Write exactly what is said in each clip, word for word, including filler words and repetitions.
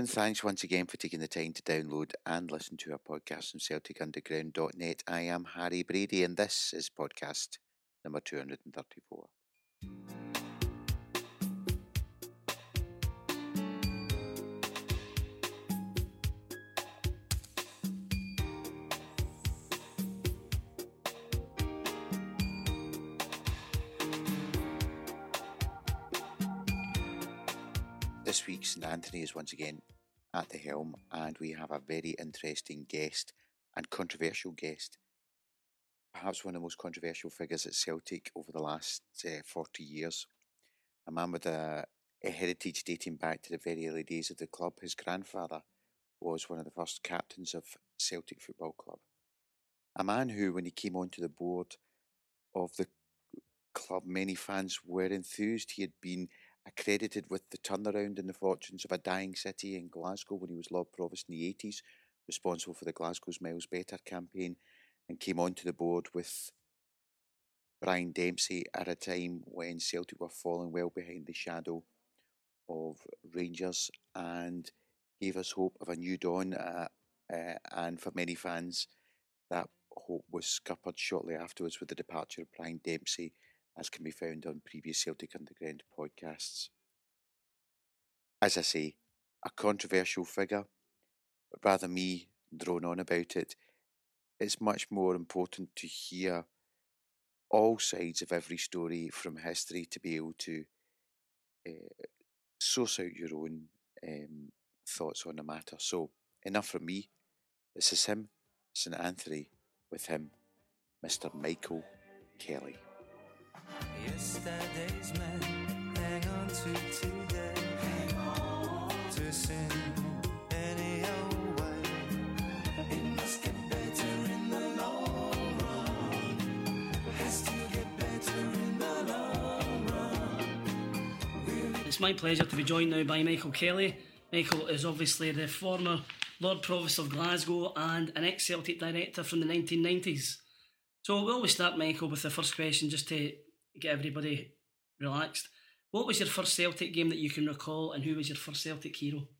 thanks once again for taking the time to download and listen to our podcast from Celtic Underground dot net. I am Harry Brady, and this is podcast number two hundred thirty-four. This week, St Anthony is once again at the helm, and we have a very interesting guest and controversial guest. Perhaps one of the most controversial figures at Celtic over the last uh, forty years. A man with a, a heritage dating back to the very early days of the club. His grandfather was one of the first captains of Celtic Football Club. A man who, when he came onto the board of the club, many fans were enthused. He had been accredited with the turnaround in the fortunes of a dying city in Glasgow when he was Lord Provost in the eighties, responsible for the Glasgow's Miles Better campaign, and came onto the board with Brian Dempsey at a time when Celtic were falling well behind the shadow of Rangers, and gave us hope of a new dawn. Uh, uh, and for many fans, that hope was scuppered shortly afterwards with the departure of Brian Dempsey, as can be found on previous Celtic Underground podcasts. As I say, a controversial figure, but rather me drone on about it. It's much more important to hear all sides of every story from history to be able to uh, source out your own um, thoughts on the matter. So, enough from me. This is him, St Anthony, with him, Mister Michael Kelly. Yesterday's men hang on to today, hang on to sin any old way. It must get better in the long run, has to get better in the long run. It's my pleasure to be joined now by Michael Kelly. Michael is obviously the former Lord Provost of Glasgow and an ex-Celtic director from the nineteen nineties. So we'll always start, Michael, with the first question just to get everybody relaxed. What was your first Celtic game that you can recall, and who was your first Celtic hero?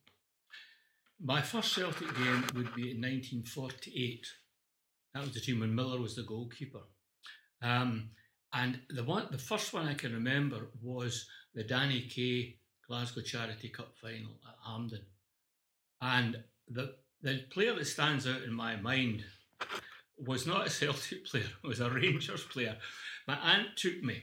My first Celtic game would be in nineteen forty-eight. That was the team when Miller was the goalkeeper. Um, and the one, the first one I can remember was the Danny Kaye Glasgow Charity Cup final at Hampden. And the the player that stands out in my mind was not a Celtic player, it was a Rangers player. My aunt took me.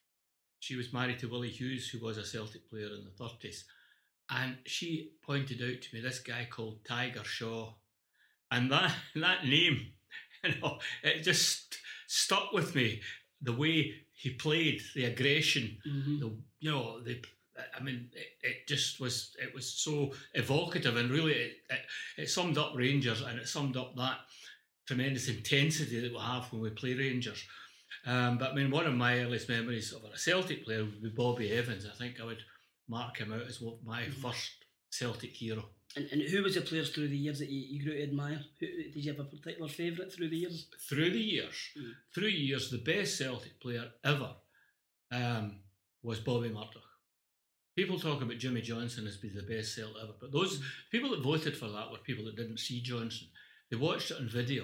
She was married to Willie Hughes, who was a Celtic player in the thirties. And she pointed out to me this guy called Tiger Shaw. And that that name, you know, it just stuck with me. The way he played, the aggression, mm-hmm. the you know, the I mean, it, it just was, it was so evocative, and really it, it, it summed up Rangers, and it summed up that tremendous intensity that we have when we play Rangers. Um, but I mean, one of my earliest memories of a Celtic player would be Bobby Evans. I think I would mark him out as my mm-hmm. first Celtic hero. And, and who was the players through the years that you, you grew to admire? Who, did you have a particular favourite through the years? Through the years, mm. through the years, the best Celtic player ever um, was Bobby Murdoch. People talk about Jimmy Johnson as being the best Celt ever, but those mm. people that voted for that were people that didn't see Johnson. They watched it on video,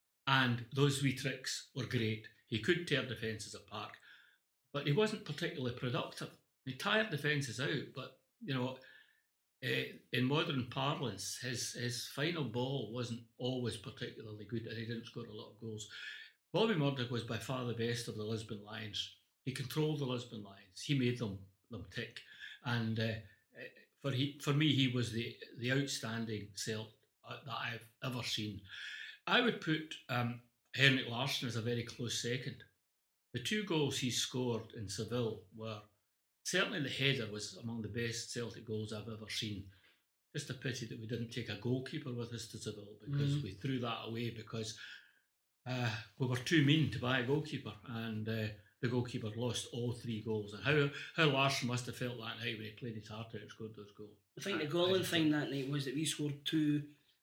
and those wee tricks were great. He could tear defences apart, but he wasn't particularly productive. He tired defences out, but, you know, uh, in modern parlance, his, his final ball wasn't always particularly good, and he didn't score a lot of goals. Bobby Murdoch was by far the best of the Lisbon Lions. He controlled the Lisbon Lions. He made them them tick. And uh, for he for me, he was the, the outstanding Celt that I've ever seen. I would put um, Henrik Larsson as a very close second. The two goals he scored in Seville were, certainly the header was among the best Celtic goals I've ever seen. Just a pity that we didn't take a goalkeeper with us to Seville, because mm. we threw that away because uh, we were too mean to buy a goalkeeper, and uh, the goalkeeper lost all three goals. And how how Larsson must have felt that night when he played his heart out and scored those goals. I think the galling thing that night was that we scored two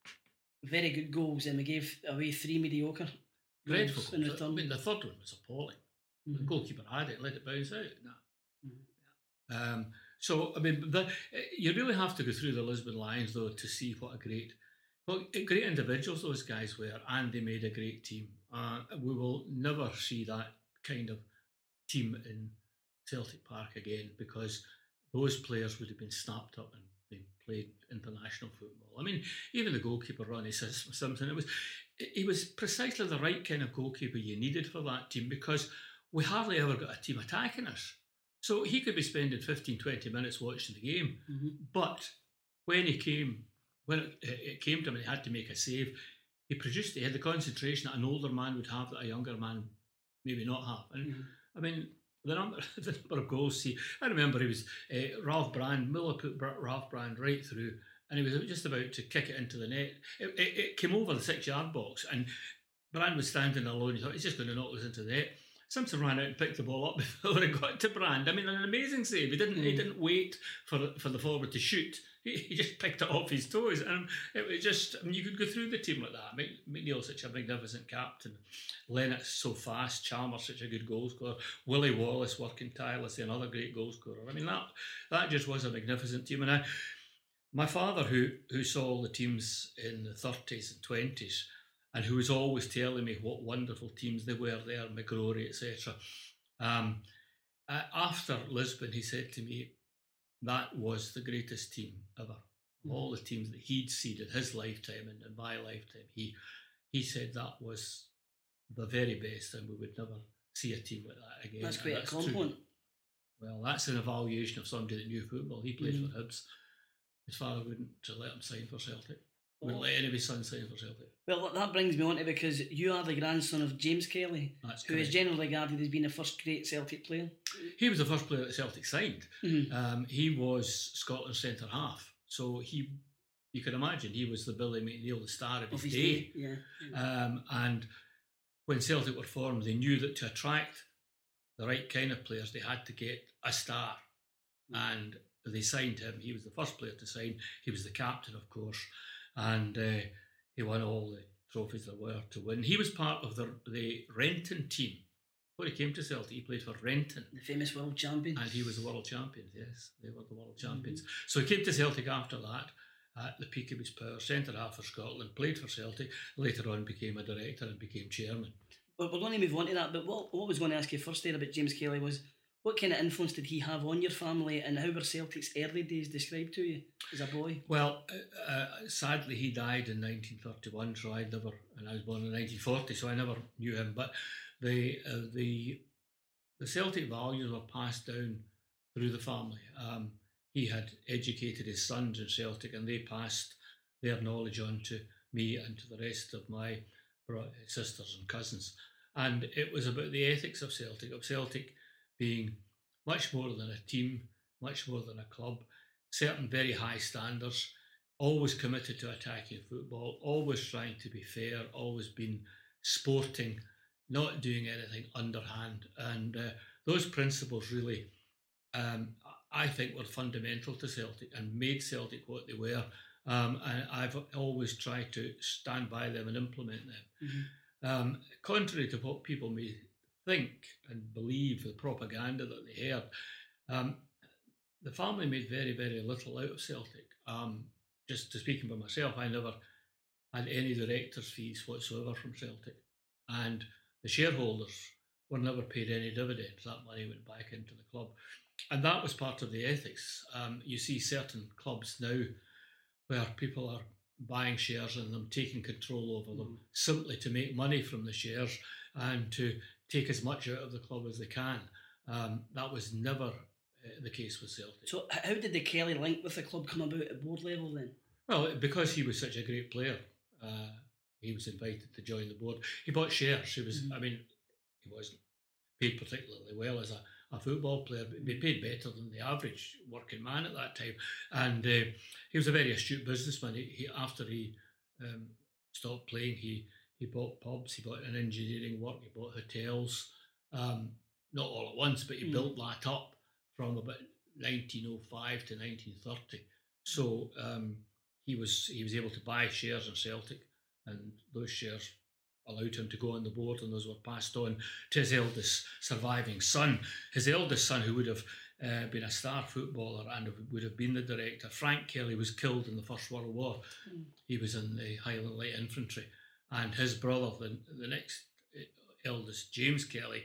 very good goals and we gave away three mediocre Dreadful goals in return. I mean, the third one was appalling. Mm-hmm. The goalkeeper had it, let it bounce out. Nah. Mm-hmm. Um, So, I mean, the, you really have to go through the Lisbon Lions, though, to see what a great, what great individuals those guys were, and they made a great team. Uh, we will never see that kind of team in Celtic Park again, because those players would have been snapped up and they played international football. I mean, even the goalkeeper, Ronnie Simpson, it was he was precisely the right kind of goalkeeper you needed for that team, because we hardly ever got a team attacking us. So he could be spending fifteen, twenty minutes watching the game, Mm-hmm. but when he came, when it, it came to him and he had to make a save, he produced it. He had the concentration that an older man would have that a younger man maybe not have. And Mm-hmm. I mean, the number, the number of goals. See, I remember he was uh, Ralph Brand. Miller put Ralph Brand right through, and he was just about to kick it into the net. It, it, it came over the six-yard box, and Brand was standing alone. He thought he's just going to knock this into the net. Simpson ran out and picked the ball up before it got to Brand. I mean, an amazing save. He didn't. Mm. He didn't wait for for the forward to shoot. He, he just picked it off his toes, and it was just. I mean, you could go through the team like that. McNeil's such a magnificent captain. Lennox so fast. Chalmers such a good goal scorer. Willie Wallace working tirelessly, another great goal scorer. I mean, that that just was a magnificent team. And I, my father, who who saw all the teams in the thirties and twenties. And who was always telling me what wonderful teams they were there, McGrory, et cetera. Um, uh, after Lisbon, he said to me, that was the greatest team ever. Of all the teams that he'd seen in his lifetime and in my lifetime, he he said that was the very best, and we would never see a team like that again. That's quite that's a compliment. True. Well, that's an evaluation of somebody that knew football. He played mm. for Hibs. His father wouldn't let him sign for Celtic. Wouldn't let any of his sons sign for Celtic. Well, that brings me on to, because you are the grandson of James Kelly, That's who correct. is generally regarded as being the first great Celtic player. He was the first player that Celtic signed. Mm-hmm. Um, he was Scotland's centre half. So he, you can imagine, he was the Billy McNeil, the star of his, of his day. day. Yeah. yeah. Um, and when Celtic were formed, they knew that to attract the right kind of players, they had to get a star. Mm-hmm. And they signed him. He was the first player to sign. He was the captain, of course. And uh, he won all the trophies there were to win. He was part of the the Renton team. Before he came to Celtic, he played for Renton. The famous world champions. And he was the world champions, yes. They were the world champions. Mm-hmm. So he came to Celtic after that, at the peak of his power, centre-half for Scotland, played for Celtic, later on became a director and became chairman. Well, we're going to move on to that, but what, what I was going to ask you first there about James Kelly was, what kind of influence did he have on your family, and how were Celtic's early days described to you as a boy? Well, uh, uh, sadly he died in nineteen thirty-one, so I never, and I was born in nineteen forty, so I never knew him. But the uh, the the Celtic values were passed down through the family. Um, he had educated his sons in Celtic, and they passed their knowledge on to me and to the rest of my bro- sisters and cousins. And it was about the ethics of Celtic, of Celtic being much more than a team, much more than a club, certain very high standards, always committed to attacking football, always trying to be fair, always being sporting, not doing anything underhand. And uh, those principles really, um, I think, were fundamental to Celtic and made Celtic what they were. Um, and I've always tried to stand by them and implement them. Mm-hmm. Um, contrary to what people may think and believe, the propaganda that they heard, um, the family made very, very little out of Celtic. Um, just to speaking for myself, I never had any director's fees whatsoever from Celtic, and the shareholders were never paid any dividends. That money went back into the club, and that was part of the ethics. Um, you see certain clubs now where people are buying shares in them, taking control over them, mm. simply to make money from the shares and to take as much out of the club as they can. Um, that was never uh, the case with Celtic. So how did the Kelly link with the club come about at board level then? Well, because he was such a great player, uh, he was invited to join the board. He bought shares. He was, mm-hmm. I mean, he wasn't paid particularly well as a, a football player, but he paid better than the average working man at that time. And uh, he was a very astute businessman. He, he after he um, stopped playing, he He bought pubs, he bought an engineering work, he bought hotels, um, not all at once, but he mm. built that up from about nineteen oh five to nineteen thirty. So um, he was he was able to buy shares in Celtic, and those shares allowed him to go on the board, and those were passed on to his eldest surviving son. His eldest son, who would have uh, been a star footballer and would have been the director. Frank Kelly was killed in the First World War. Mm. He was in the Highland Light Infantry, and his brother, the, the next eldest, James Kelly,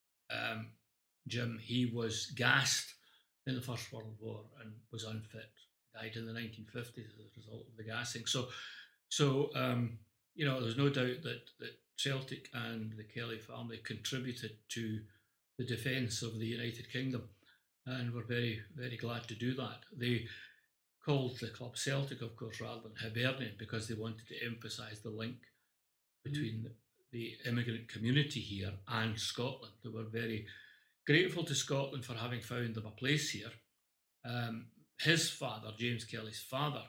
um, Jim, he was gassed in the First World War and was unfit. Died in the nineteen fifties as a result of the gassing. So, so um, you know, there's no doubt that, that Celtic and the Kelly family contributed to the defence of the United Kingdom, and we're very, very glad to do that. They called the club Celtic, of course, rather than Hibernian, because they wanted to emphasise the link between mm. the immigrant community here and Scotland. They were very grateful to Scotland for having found them a place here. Um, his father, James Kelly's father,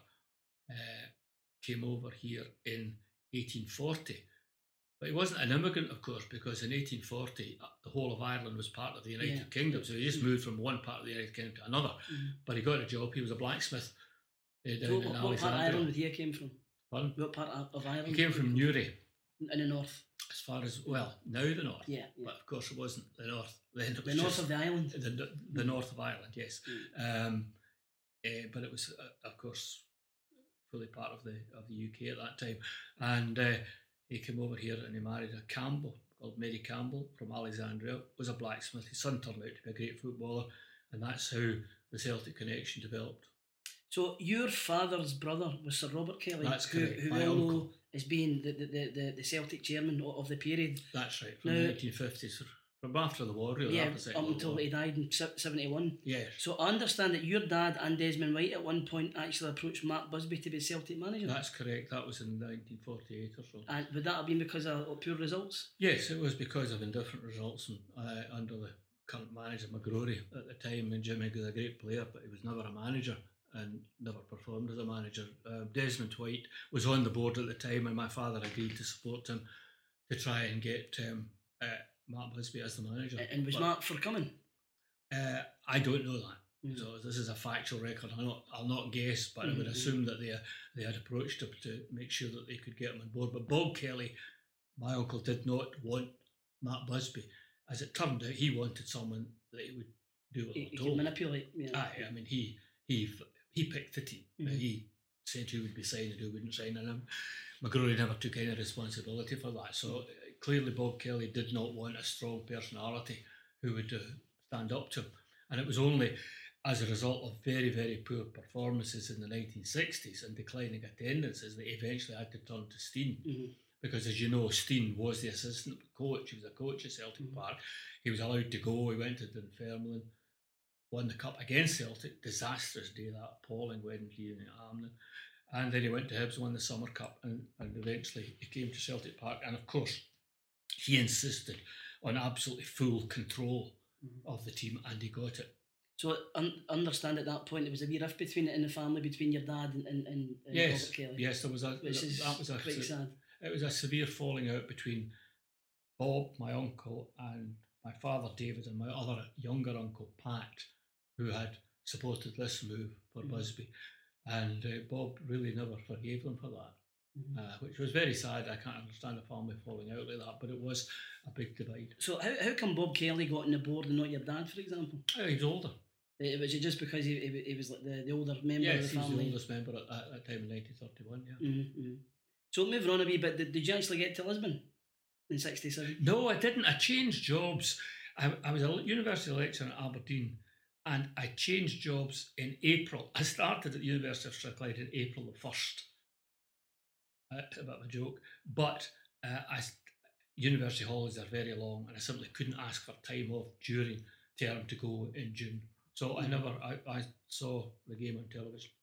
uh, came over here in eighteen forty. But he wasn't an immigrant, of course, because in eighteen forty, the whole of Ireland was part of the United Yeah. Kingdom. So he just moved from one part of the United Kingdom to another. Mm-hmm. But he got a job. He was a blacksmith uh, down So in what, what part of Alexandria. Ireland did he came from? Pardon? What part of- of Ireland? He came from Newry, In the north. as far as, well, now the north. Yeah. yeah. But of course, it wasn't the north then. It The was north just of the island. the, the north of Ireland, yes. Mm. Um, uh, but it was, uh, of course, fully part of the of the U K at that time. And uh, he came over here and he married a Campbell called Mary Campbell from Alexandria. Was a blacksmith. His son turned out to be a great footballer, and that's how the Celtic connection developed. So your father's brother was Sir Robert Kelly, That's who, correct, who my we all know uncle. as being the, the, the, the Celtic chairman of, of the period. That's right, from Now- the nineteen fifties, from after the war, really. Yeah, after the Second up World until War. he died in seventy-one. Yes. So I understand that your dad and Desmond White at one point actually approached Mark Busby to be Celtic manager. That's correct. That was in nineteen forty-eight or so. And would that have been because of, of poor results? Yes, it was because of indifferent results and, uh, under the current manager, McGrory, at the time. And Jimmy was a great player, but he was never a manager and never performed as a manager. Uh, Desmond White was on the board at the time, and my father agreed to support him to try and get um, uh, Mark Busby as the manager. And was But, Mark for coming? Uh, I don't know that. Mm. So this is a factual record. I'll not, I'll not guess, but I would Mhm. assume that they they had approached him to make sure that they could get him on board. But Bob Kelly, my uncle, did not want Mark Busby. As it turned out, he wanted someone that he would do what He, they he were could told. manipulate. Yeah. Aye, I mean, he he he picked the team. Mhm. He said who would be signing, who wouldn't sign, and him. McGrory never took any responsibility for that. So uh, clearly, Bob Kelly did not want a strong personality who would uh, stand up to him. And it was only as a result of very, very poor performances in the nineteen sixties and declining attendances that he eventually had to turn to Steen. Mhm. Because, as you know, Steen was the assistant coach. He was a coach at Celtic Mhm. Park. He was allowed to go. He went to Dunfermline, won the cup against Celtic. Disastrous day, that appalling Wednesday evening at Amnon. And then he went to Hibs, won the Summer Cup, and, and eventually he came to Celtic Park. And of course, he insisted on absolutely full control Mhm. of the team, and he got it. So un- understand at that point there was a wee rift between it in the family between your dad and, and, and, and Yes, Robert Kelly. yes, there was a Which is that was a quite sad. it was a severe falling out between Bob, my uncle, and my father David, and my other younger uncle Pat, who had supported this move for Mhm. Busby, and uh, Bob really never forgave them for that, Mhm. uh, which was very sad. I can't understand a family falling out like that, but it was a big divide. So how, how come Bob Kelly got on the board and not your dad, for example? Oh, he was older. Uh, Was it just because he, he, he was like the, the older member Yes, of he the was the family? oldest member at that, that time in nineteen thirty-one. Yeah. Mm-hmm, mm-hmm. So moving on a wee bit, did, did you actually get to Lisbon in sixty-seven? No, I didn't. I changed jobs. I, I was a university lecturer at Aberdeen, and I changed jobs in April. I started at the University of Strathclyde in April the first. Uh, a bit of a joke, but uh, I, university holidays are very long, and I simply couldn't ask for time off during term to go in June. So I never, I, I saw the game on television.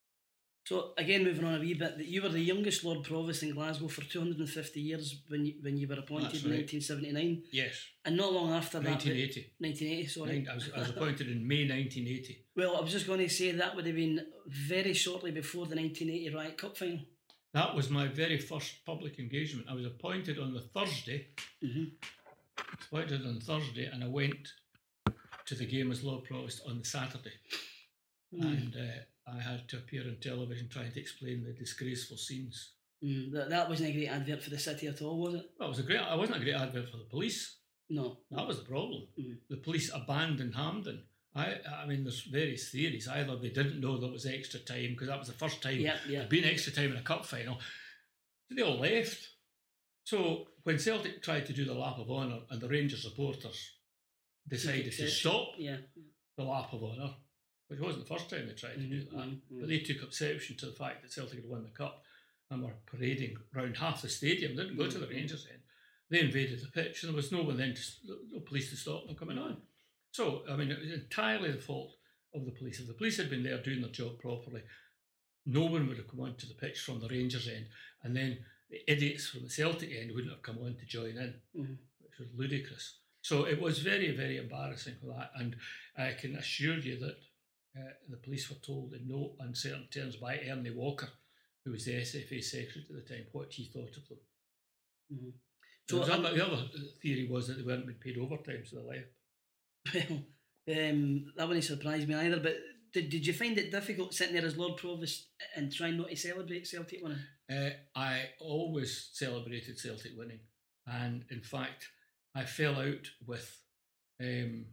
So again, moving on a wee bit, that you were the youngest Lord Provost in Glasgow for two hundred fifty years when you, when you were appointed That's in right. nineteen seventy-nine, Yes, and not long after that, nineteen eighty. nineteen eighty, sorry. I was, I was appointed in May nineteen eighty. Well, I was just going to say that would have been very shortly before the nineteen eighty Riot Cup final. That was my very first public engagement. I was appointed on the Thursday, Mm-hmm. appointed on Thursday, and I went to the game as Lord Provost on the Saturday. Mm. And uh, I had to appear on television trying to explain the disgraceful scenes. Mm, that, that wasn't a great advert for the city at all, was it? Well, it was a great. I wasn't a great advert for the police. No. That was the problem. Mm. The police abandoned Hampden I, I mean, there's various theories. Either they didn't know there was extra time because that was the first time Yeah, yeah. there'd been extra time in a cup final. So they all left. So when Celtic tried to do the lap of honour and the Rangers supporters decided to stop Yeah. the lap of honour, which wasn't the first time they tried to do that, mm-hmm. but they took exception to the fact that Celtic had won the cup and were parading around half the stadium, didn't go to the Rangers end. They invaded the pitch and there was no one then, to, no police to stop them coming on. So, I mean, it was entirely the fault of the police. If the police had been there doing their job properly, no one would have come onto the pitch from the Rangers end, and then the idiots from the Celtic end wouldn't have come on to join in, mm-hmm. which was ludicrous. So it was very, very embarrassing for that, and I can assure you that uh, the police were told in no uncertain terms by Ernie Walker, who was the S F A secretary at the time, what he thought of them. Mm-hmm. So So the, um, other, the other theory was that they weren't being paid overtime, so they left. Well, um, that wouldn't surprise me either. But did, did you find it difficult sitting there as Lord Provost and trying not to celebrate Celtic winning? Uh, I always celebrated Celtic winning, and in fact, I fell out with um,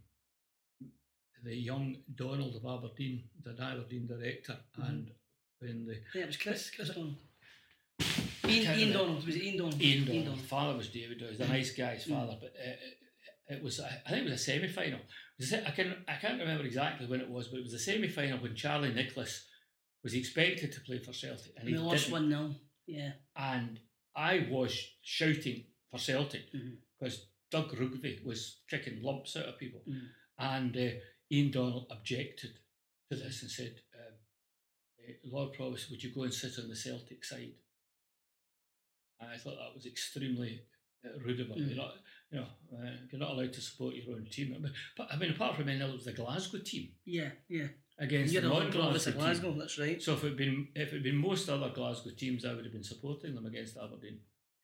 the young Donald of Aberdeen, the Aberdeen director, Mm-hmm. and when the Yeah, it was Chris, Chris Donald. can't Ian, Ian remember. Donald. Was it Ian Donald? Ian Donald, his father was David. He was a nice guy's father, but uh, it, it was I think it was a semi-final. It was a, I can I can't remember exactly when it was, but it was a semi-final when Charlie Nicholas was expected to play for Celtic, and We he lost didn't. one nil. Yeah. And I was shouting for Celtic Mhm. because Doug Rugby was kicking lumps out of people, Mhm. and uh, Ian Donald objected to this and said, um, uh, "Lord Provost, would you go and sit on the Celtic side?" And I thought that was extremely uh, rude of him. Mm. You're not, you know, uh, you're not allowed to support your own team. I mean, but I mean, apart from any other, it was the Glasgow team Yeah, yeah. against You're the the Lord Provost non-Glasgow of team. Glasgow, that's right. So if it'd been if it'd been most other Glasgow teams, I would have been supporting them against Aberdeen.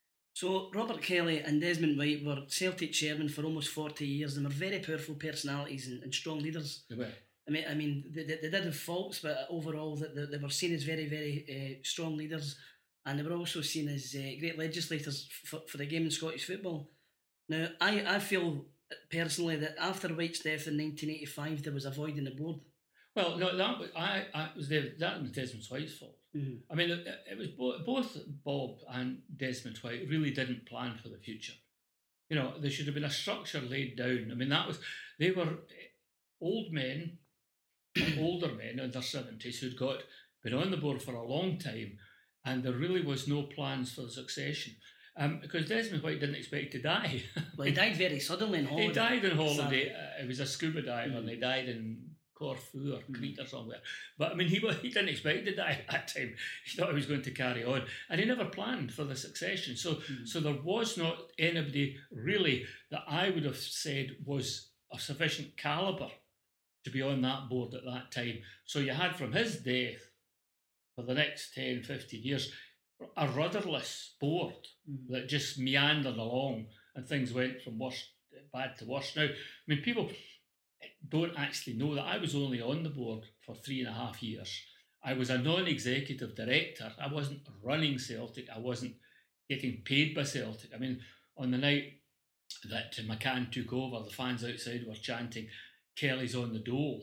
So Robert Kelly and Desmond White were Celtic chairmen for almost forty years and were very powerful personalities and, and strong leaders. They were. I mean, I mean, they, they, they did have faults, but overall, they, they, they were seen as very, very uh, strong leaders, and they were also seen as uh, great legislators for, for the game in Scottish football. Now, I, I feel personally that after White's death in nineteen eighty-five, there was a void in the board. Well, no, that was I. I was there. That was Desmond White's fault. Mm-hmm. I mean, it, it was bo- both Bob and Desmond White really didn't plan for the future. You know, there should have been a structure laid down. I mean, that was they were old men, older men in their seventies who'd got been on the board for a long time, and there really was no plans for the succession. Um, because Desmond White didn't expect to die. Well, he died very suddenly in He Holland. died in holiday. Uh, he was a scuba diver, Mm. and he died in Corfu or Crete or somewhere. But I mean, he wa- he didn't expect to die at that time. He thought he was going to carry on, and he never planned for the succession. So, Mm. so there was not anybody really that I would have said was of sufficient calibre to be on that board at that time. So you had from his death for the next ten, fifteen years a rudderless board Mm. that just meandered along, and things went from worst bad to worse. Now, I mean, people don't actually know that I was only on the board for three and a half years. I was a non-executive director. I wasn't running Celtic. I wasn't getting paid by Celtic. I mean, on the night that McCann took over, the fans outside were chanting, "Kelly's on the dole,"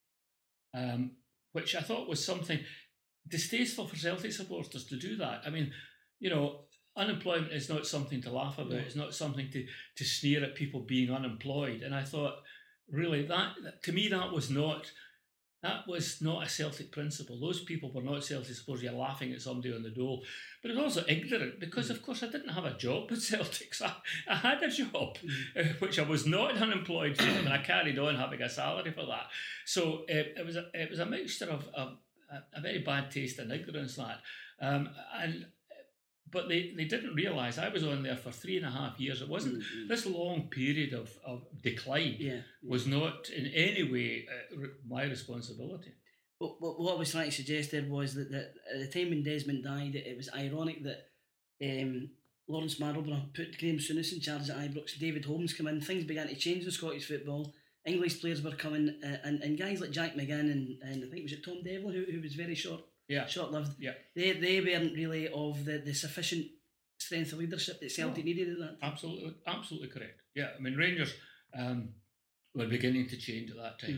um, which I thought was something distasteful for Celtic supporters to do that. I mean, you know, unemployment is not something to laugh about. No. It's not something to, to sneer at people being unemployed. And I thought, really, that, that to me, that was not that was not a Celtic principle. Those people were not Celtic supporters. You're laughing at somebody on the dole. But it was also ignorant because, of course, I didn't have a job with Celtic. So I, I had a job, uh, which I was not unemployed from, and I carried on having a salary for that. So uh, it was a, it was a mixture of, of a, a very bad taste and ignorance, that. Um, and But they, they didn't realise I was on there for three and a half years. It wasn't Mm-hmm. this long period of, of decline Yeah. was not in any way uh, re- my responsibility. What, what, what I was trying to suggest there was that, that at the time when Desmond died, it, it was ironic that um, Lawrence Marlborough put Graham Souness in charge at Ibrox, David Holmes came in, things began to change in Scottish football, English players were coming, uh, and, and guys like Jack McGinn and, and I think was it Tom Devlin, who, who was very short, Yeah, short-lived, yeah, they, they weren't really of the, the sufficient strength of leadership that Celtic No. needed at that time. absolutely, absolutely correct. Yeah, I mean, Rangers um, were beginning to change at that time.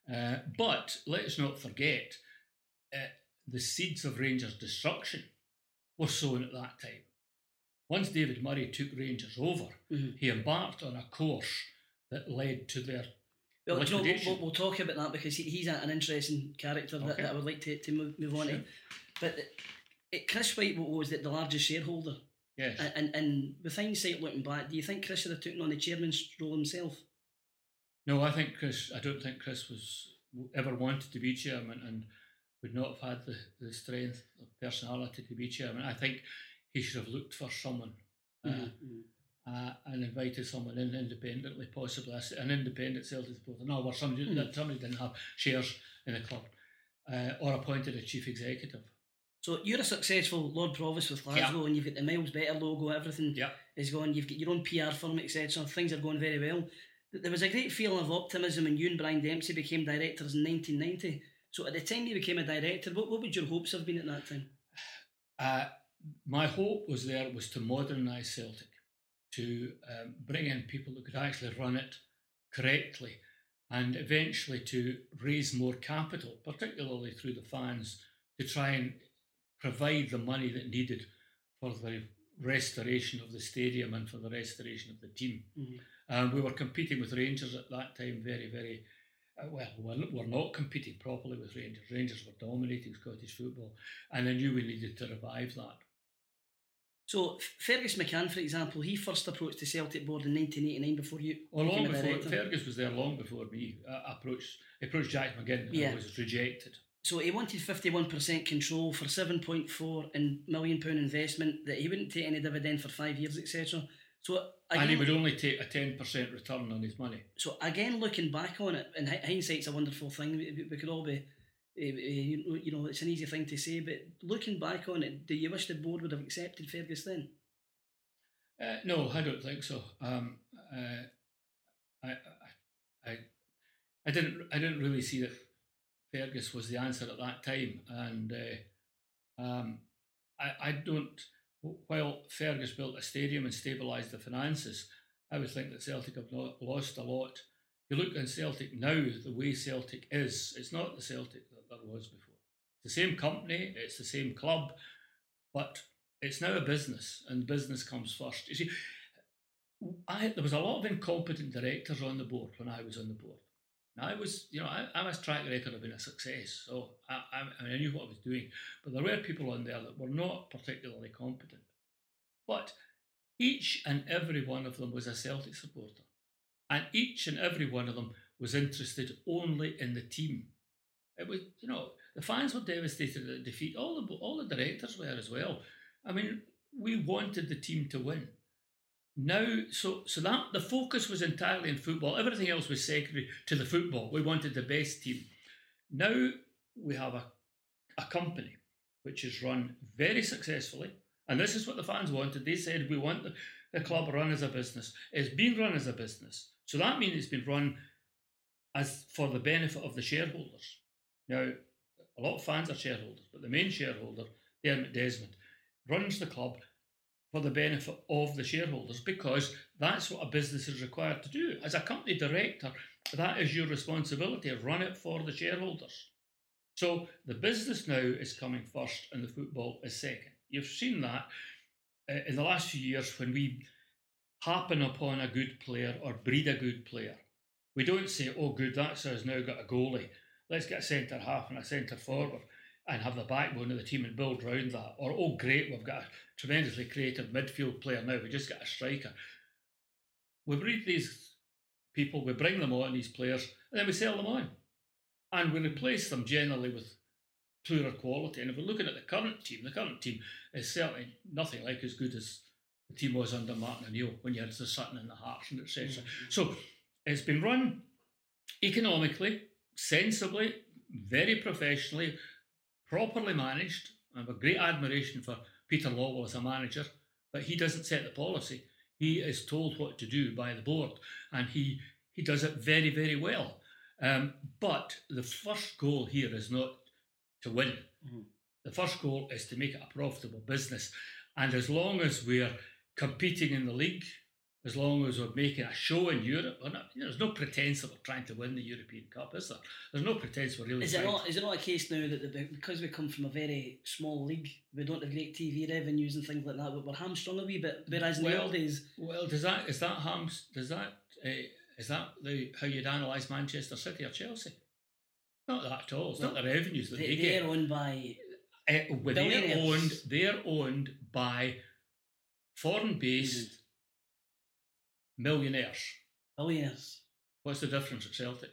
Uh, but let's not forget uh, the seeds of Rangers' destruction were sown at that time. Once David Murray took Rangers over, Mhm. he embarked on a course that led to their Well, do you know, we'll, liquidation. we'll, we'll talk about that because he, he's a, an interesting character that, Okay. that I would like to, to move, move on Sure. to. But it, Chris White was the, the largest shareholder. Yes. And, and, and with hindsight looking back, do you think Chris should have taken on the chairman's role himself? No, I think Chris. I don't think Chris was ever wanted to be chairman and would not have had the, the strength of personality to be chairman. I think he should have looked for someone uh, Mhm. uh, and invited someone in independently, possibly an independent Celtic supporter. No, where somebody Mhm. that somebody didn't have shares in the club, uh, or appointed a chief executive. So you're a successful Lord Provost with Glasgow, Yeah. and you've got the Miles Better logo, everything Yeah. is going. You've got your own P R firm, et cetera. Things are going very well. There was a great feeling of optimism when you and Brian Dempsey became directors in nineteen ninety. So at the time you became a director, what, what would your hopes have been at that time? Uh, my hope was there was to modernise Celtic, to um, bring in people who could actually run it correctly, and eventually to raise more capital, particularly through the fans, to try and provide the money that needed for the restoration of the stadium and for the restoration of the team. Mhm. Um, we were competing with Rangers at that time very, very uh, well. We're, we're not competing properly with Rangers. Rangers were dominating Scottish football, and I knew we needed to revive that. So Fergus McCann, for example, he first approached the Celtic board in nineteen eighty-nine before you Well, long became a before director. Fergus was there, long before me. I approached, approached Jack McGinn, and Yeah. I was rejected. So he wanted fifty-one percent control for seven point four million pound investment, that he wouldn't take any dividend for five years, et cetera. So again, And he would only take a ten percent return on his money. so again, looking back on it, and hi- hindsight's a wonderful thing. We, we- we could all be, eh, eh, you know, you know, it's an easy thing to say, but looking back on it, do you wish the board would have accepted Fergus then? Uh, no, I don't think so. Um, uh, I, I, I, I didn't, I didn't really see that Fergus was the answer at that time, and uh, um, I, I don't. While Fergus built a stadium and stabilised the finances, I would think that Celtic have not lost a lot. You look at Celtic now, the way Celtic is, it's not the Celtic that there was before. It's the same company, it's the same club, but it's now a business, and business comes first. You see, I, there was a lot of incompetent directors on the board when I was on the board. Now, I was, you know, I, I was track record of being a success, so I, I, I, mean, I knew what I was doing. But there were people on there that were not particularly competent. But each and every one of them was a Celtic supporter, and each and every one of them was interested only in the team. It was, you know, the fans were devastated at the defeat. All the all the directors were as well. I mean, we wanted the team to win. Now, so so that the focus was entirely in football. Everything else was secondary to the football. We wanted the best team. Now we have a, a company which is run very successfully, and this is what the fans wanted. They said, we want the, the club run as a business. It's been run as a business. So that means it's been run as for the benefit of the shareholders. Now, a lot of fans are shareholders, but the main shareholder, Dermot Desmond, runs the club for the benefit of the shareholders, because that's what a business is required to do. As a company director, that is your responsibility, run it for the shareholders. So the business now is coming first and the football is second. You've seen that uh, in the last few years when we happen upon a good player or breed a good player. We don't say, oh good, that's us now got a goalie. Let's get a centre half and a centre forward and have the backbone of the team and build around that. Or, oh great, we've got a tremendously creative midfield player now, we just got a striker. We breed these people, we bring them on, these players, and then we sell them on. And we replace them generally with poorer quality. And if we're looking at the current team, the current team is certainly nothing like as good as the team was under Martin O'Neill when you had the Sutton and the Hearts and et cetera. Mm-hmm. So it's been run economically, sensibly, very professionally, properly managed. I have a great admiration for Peter Lawwell as a manager, but he doesn't set the policy. He is told what to do by the board, and he, he does it very, very well. Um, but the first goal here is not to win. Mm-hmm. The first goal is to make it a profitable business. And as long as we're competing in the league, as long as we're making a show in Europe. We're not, you know, there's no pretence that we're trying to win the European Cup, is there? There's no pretence we're really Is trying it not? to... Is it not a case now that the, because we come from a very small league, we don't have great T V revenues and things like that, but we're hamstrung a wee bit. Whereas in the Well- old days, Well, does that is that hams does that uh, is that the how you'd analyse Manchester City or Chelsea? Not that at all. It's not the revenues that they, they, get. they're owned by Uh, well, they're billionaires. owned. They're owned by foreign-based millionaires. billionaires. What's the difference at Celtic?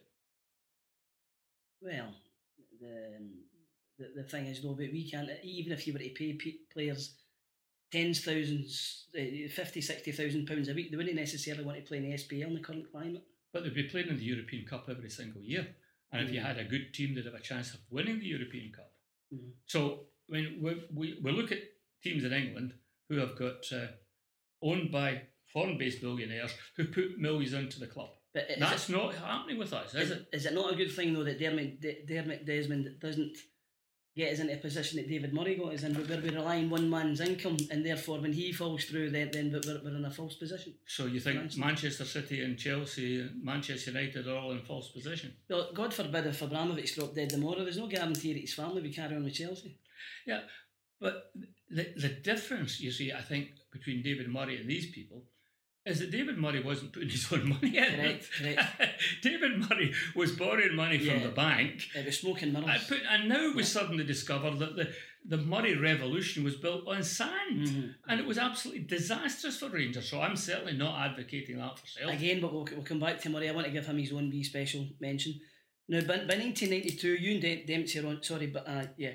Well, the, um, the the thing is though, but we can't. Even if you were to pay pe- players tens thousands, uh, fifty, sixty thousand pounds a week, they wouldn't necessarily want to play in the S P L in the current climate. But they'd be playing in the European Cup every single year, and if you Mm. had a good team, they'd have a chance of winning the European Cup. Mm. So when we, we we look at teams in England who have got uh, owned by foreign-based billionaires who put millions into the club. But is That's it, not happening with us, is is, it? is it not a good thing though that Dermot, De- Dermot Desmond doesn't get us into a position that David Murray got us in, where we rely on one man's income, and therefore when he falls through, then then we're, we're in a false position. So you think Nice. Manchester City and Chelsea and Manchester United are all in false position? Well, God forbid if Abramovich dropped dead tomorrow, there's no guarantee that his family would carry on with Chelsea. Yeah, but the the difference, you see, I think, between David Murray and these people is that David Murray wasn't putting his own money in. Correct, correct. David Murray was borrowing money from Yeah. the bank. It was smoking mirrors. I put, and now we Yeah. suddenly discover that the, the Murray Revolution was built on sand. Mhm. And it was absolutely disastrous for Rangers. So I'm certainly not advocating that for Celtic. Again, but we'll, we'll come back to Murray. I want to give him his own wee special mention. Now, by, by nineteen ninety-two, you and De- Dempsey are on, sorry, but uh, yeah.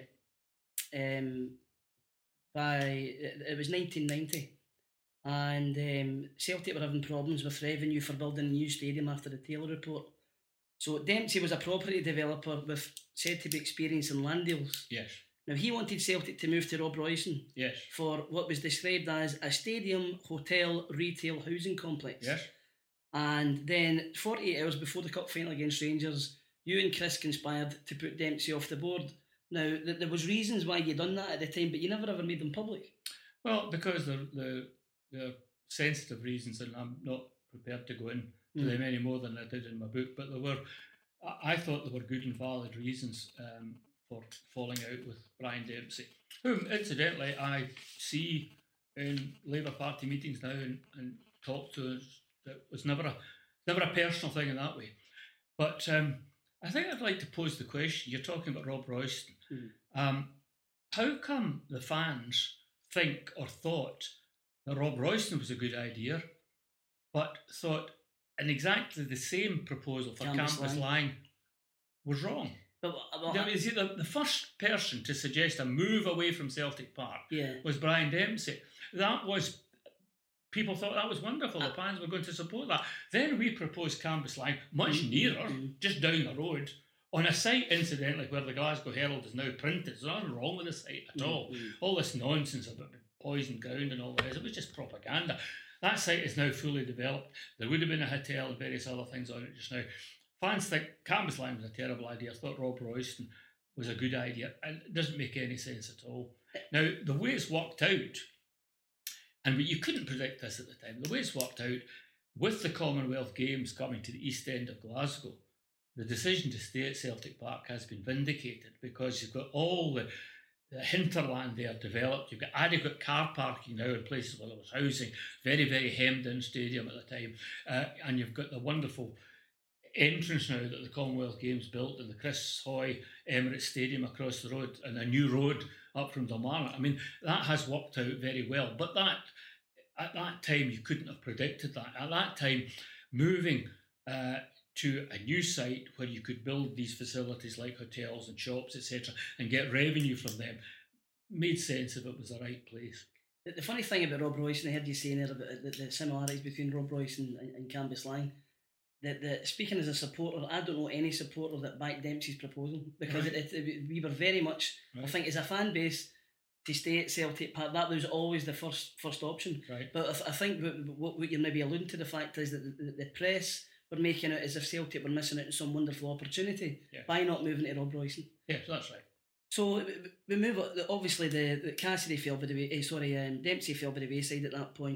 Um, by, it, it was nineteen ninety. And um, Celtic were having problems with revenue for building a new stadium after the Taylor report. So Dempsey was a property developer with said to be experienced in land deals. Yes, Now, he wanted Celtic to move to Rob Royston yes, for what was described as a stadium, hotel, retail, housing complex. yes. And then forty-eight hours before the cup final against Rangers, you and Chris conspired to put Dempsey off the board. Now, th- there was reasons why you done that at the time, but you never ever made them public. Well, because the the the sensitive reasons, and I'm not prepared to go into Mm. them any more than I did in my book. But there were, I I thought there were good and valid reasons um, for falling out with Brian Dempsey, whom incidentally I see in Labour Party meetings now and, and talk to. That was never a never a personal thing in that way. But um, I think I'd like to pose the question. You're talking about Rob Royston. Mm. Um, how come the fans think or thought that Rob Royston was a good idea, but thought an exactly the same proposal for Campus Campus Lang. Lang was wrong? But, well, I mean, is he the, the first person to suggest a move away from Celtic Park yeah. was Brian Dempsey. That was, people thought that was wonderful. The fans were going to support that. Then we proposed Campus Lang, much Mm, nearer, mm. just down the road, on a site, incidentally, where the Glasgow Herald is now printed. There's nothing wrong with the site at all. Mm, mm. All this nonsense about poisoned ground and all that, it was just propaganda. That site is now fully developed. There would have been a hotel and various other things on it just now. Fans think Campus Lang was a terrible idea. I thought Rob Royston was a good idea, and it doesn't make any sense at all. Now, the way it's worked out, and you couldn't predict this at the time, the way it's worked out, with the Commonwealth Games coming to the east end of Glasgow, the decision to stay at Celtic Park has been vindicated because you've got all the, the hinterland there developed. You've got adequate car parking now in places where there was housing, very, very hemmed in stadium at the time. Uh, and you've got the wonderful entrance now that the Commonwealth Games built in the Chris Hoy Emirates Stadium across the road, and a new road up from Dalmarnock. I mean, that has worked out very well. But that, at that time, you couldn't have predicted that. At that time, moving uh, to a new site where you could build these facilities like hotels and shops, et cetera, and get revenue from them, made sense if it was the right place. The, the funny thing about Rob Royston, I heard you saying there about the, the similarities between Rob Royston and, and Campus Lang. That the, speaking as a supporter, I don't know any supporter that backed Dempsey's proposal because Right. it, it, it- we were very much, I Right. think, as a fan base, to stay at Celtic Park, that was always the first first option. Right. But I, th- I think what, what, what you're maybe alluding to the fact is that the, the, the press were making it as if Celtic were missing out on some wonderful opportunity Yeah. by not moving to Rob Royston. Yes, that's right. So we- we move on. Obviously, the, the Cassidy fell by the way. eh, Sorry, um, Dempsey fell by the wayside at that point,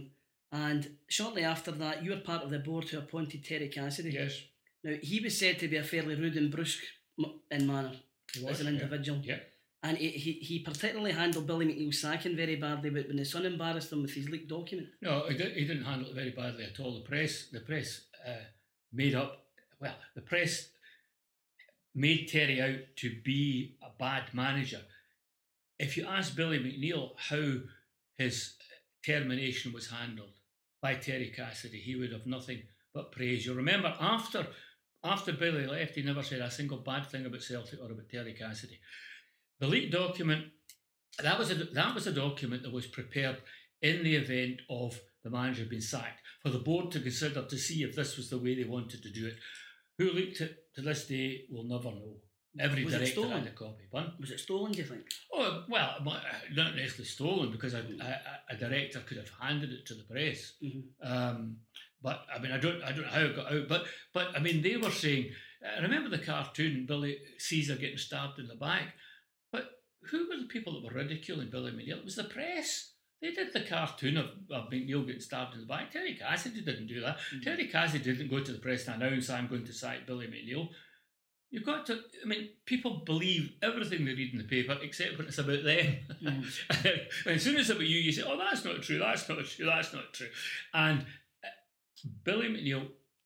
And shortly after that, you were part of the board who appointed Terry Cassidy. Yes. Now, he was said to be a fairly rude and brusque m- in manner He was, as an yeah. individual. Yeah. And he, he, he particularly handled Billy McNeil's sacking very badly when the Sun embarrassed him with his leaked document. No, he, did, he didn't handle it very badly at all. The press, the press uh, made up, well, the press made Terry out to be a bad manager. If you ask Billy McNeil how his termination was handled by Terry Cassidy, he would have nothing but praise. You remember, after after Billy left, he never said a single bad thing about Celtic or about Terry Cassidy. The leaked document, that was a that was a document that was prepared in the event of the manager being sacked, for the board to consider to see if this was the way they wanted to do it. Who leaked it to this day, we'll never know. Every Was it director stolen? had a copy. Pardon? Was it stolen, do you think? Oh, well, not necessarily stolen, because a, a, a director could have handed it to the press. Mm-hmm. Um, but I mean, I don't, I don't know how it got out. But, but I mean, they were saying. I remember the cartoon Billy Caesar getting stabbed in the back. But who were the people that were ridiculing Billy McNeil? It was the press. They did the cartoon of, of McNeil getting stabbed in the back. Terry Cassidy didn't do that. Mm-hmm. Terry Cassidy didn't go to the press and announce, "I'm going to sack Billy McNeil." You've got to, I mean, people believe everything they read in the paper except when it's about them. Mm-hmm. And as soon as it's about you, you say, "Oh, that's not true, that's not true, that's not true." And uh, Billy McNeil,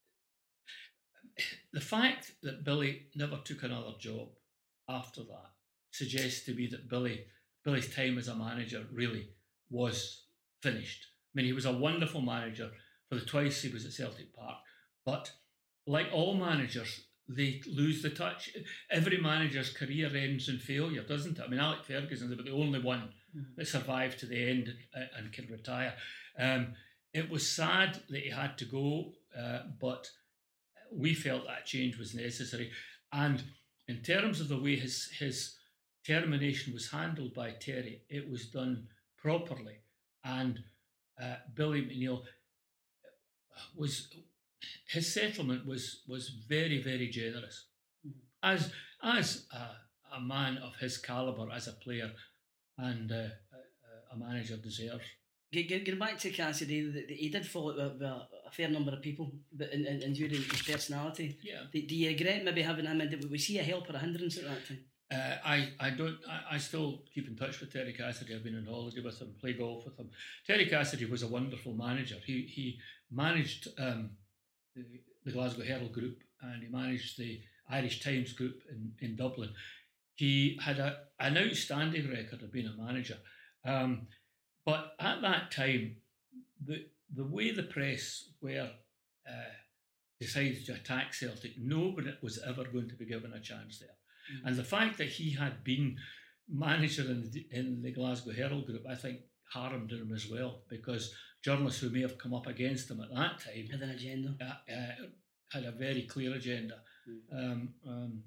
the fact that Billy never took another job after that suggests to me that Billy, Billy's time as a manager really was finished. I mean, he was a wonderful manager for the twice he was at Celtic Park, but like all managers, they lose the touch. Every manager's career ends in failure, doesn't it? I mean, Alec Ferguson's about the only one mm-hmm. that survived to the end and, and can retire. Um, it was sad that he had to go, uh, but we felt that change was necessary. And in terms of the way his his termination was handled by Terry, it was done properly. And uh, Billy McNeil was... his settlement was was very, very generous, mm-hmm. as as a, a man of his calibre, as a player and uh, a, a manager deserves. Getting back to Cassidy, he did fall out with a fair number of people, but in, in, in during his personality. Yeah. Do, do you regret maybe having him in? Was he a help or a hindrance at that time? Uh, I, I don't I, I still keep in touch with Terry Cassidy. I've been on holiday with him, play golf with him. Terry Cassidy was a wonderful manager. He he managed um, the, the Glasgow Herald Group, and he managed the Irish Times Group in, in Dublin. He had a, an outstanding record of being a manager. Um, but at that time, the the way the press were uh, decided to attack Celtic, nobody was ever going to be given a chance there. Mm-hmm. And the fact that he had been manager in the, in the Glasgow Herald Group, I think, harmed him as well, because journalists who may have come up against him at that time had an agenda, uh, uh, had a very clear agenda. Mm-hmm. Um, um,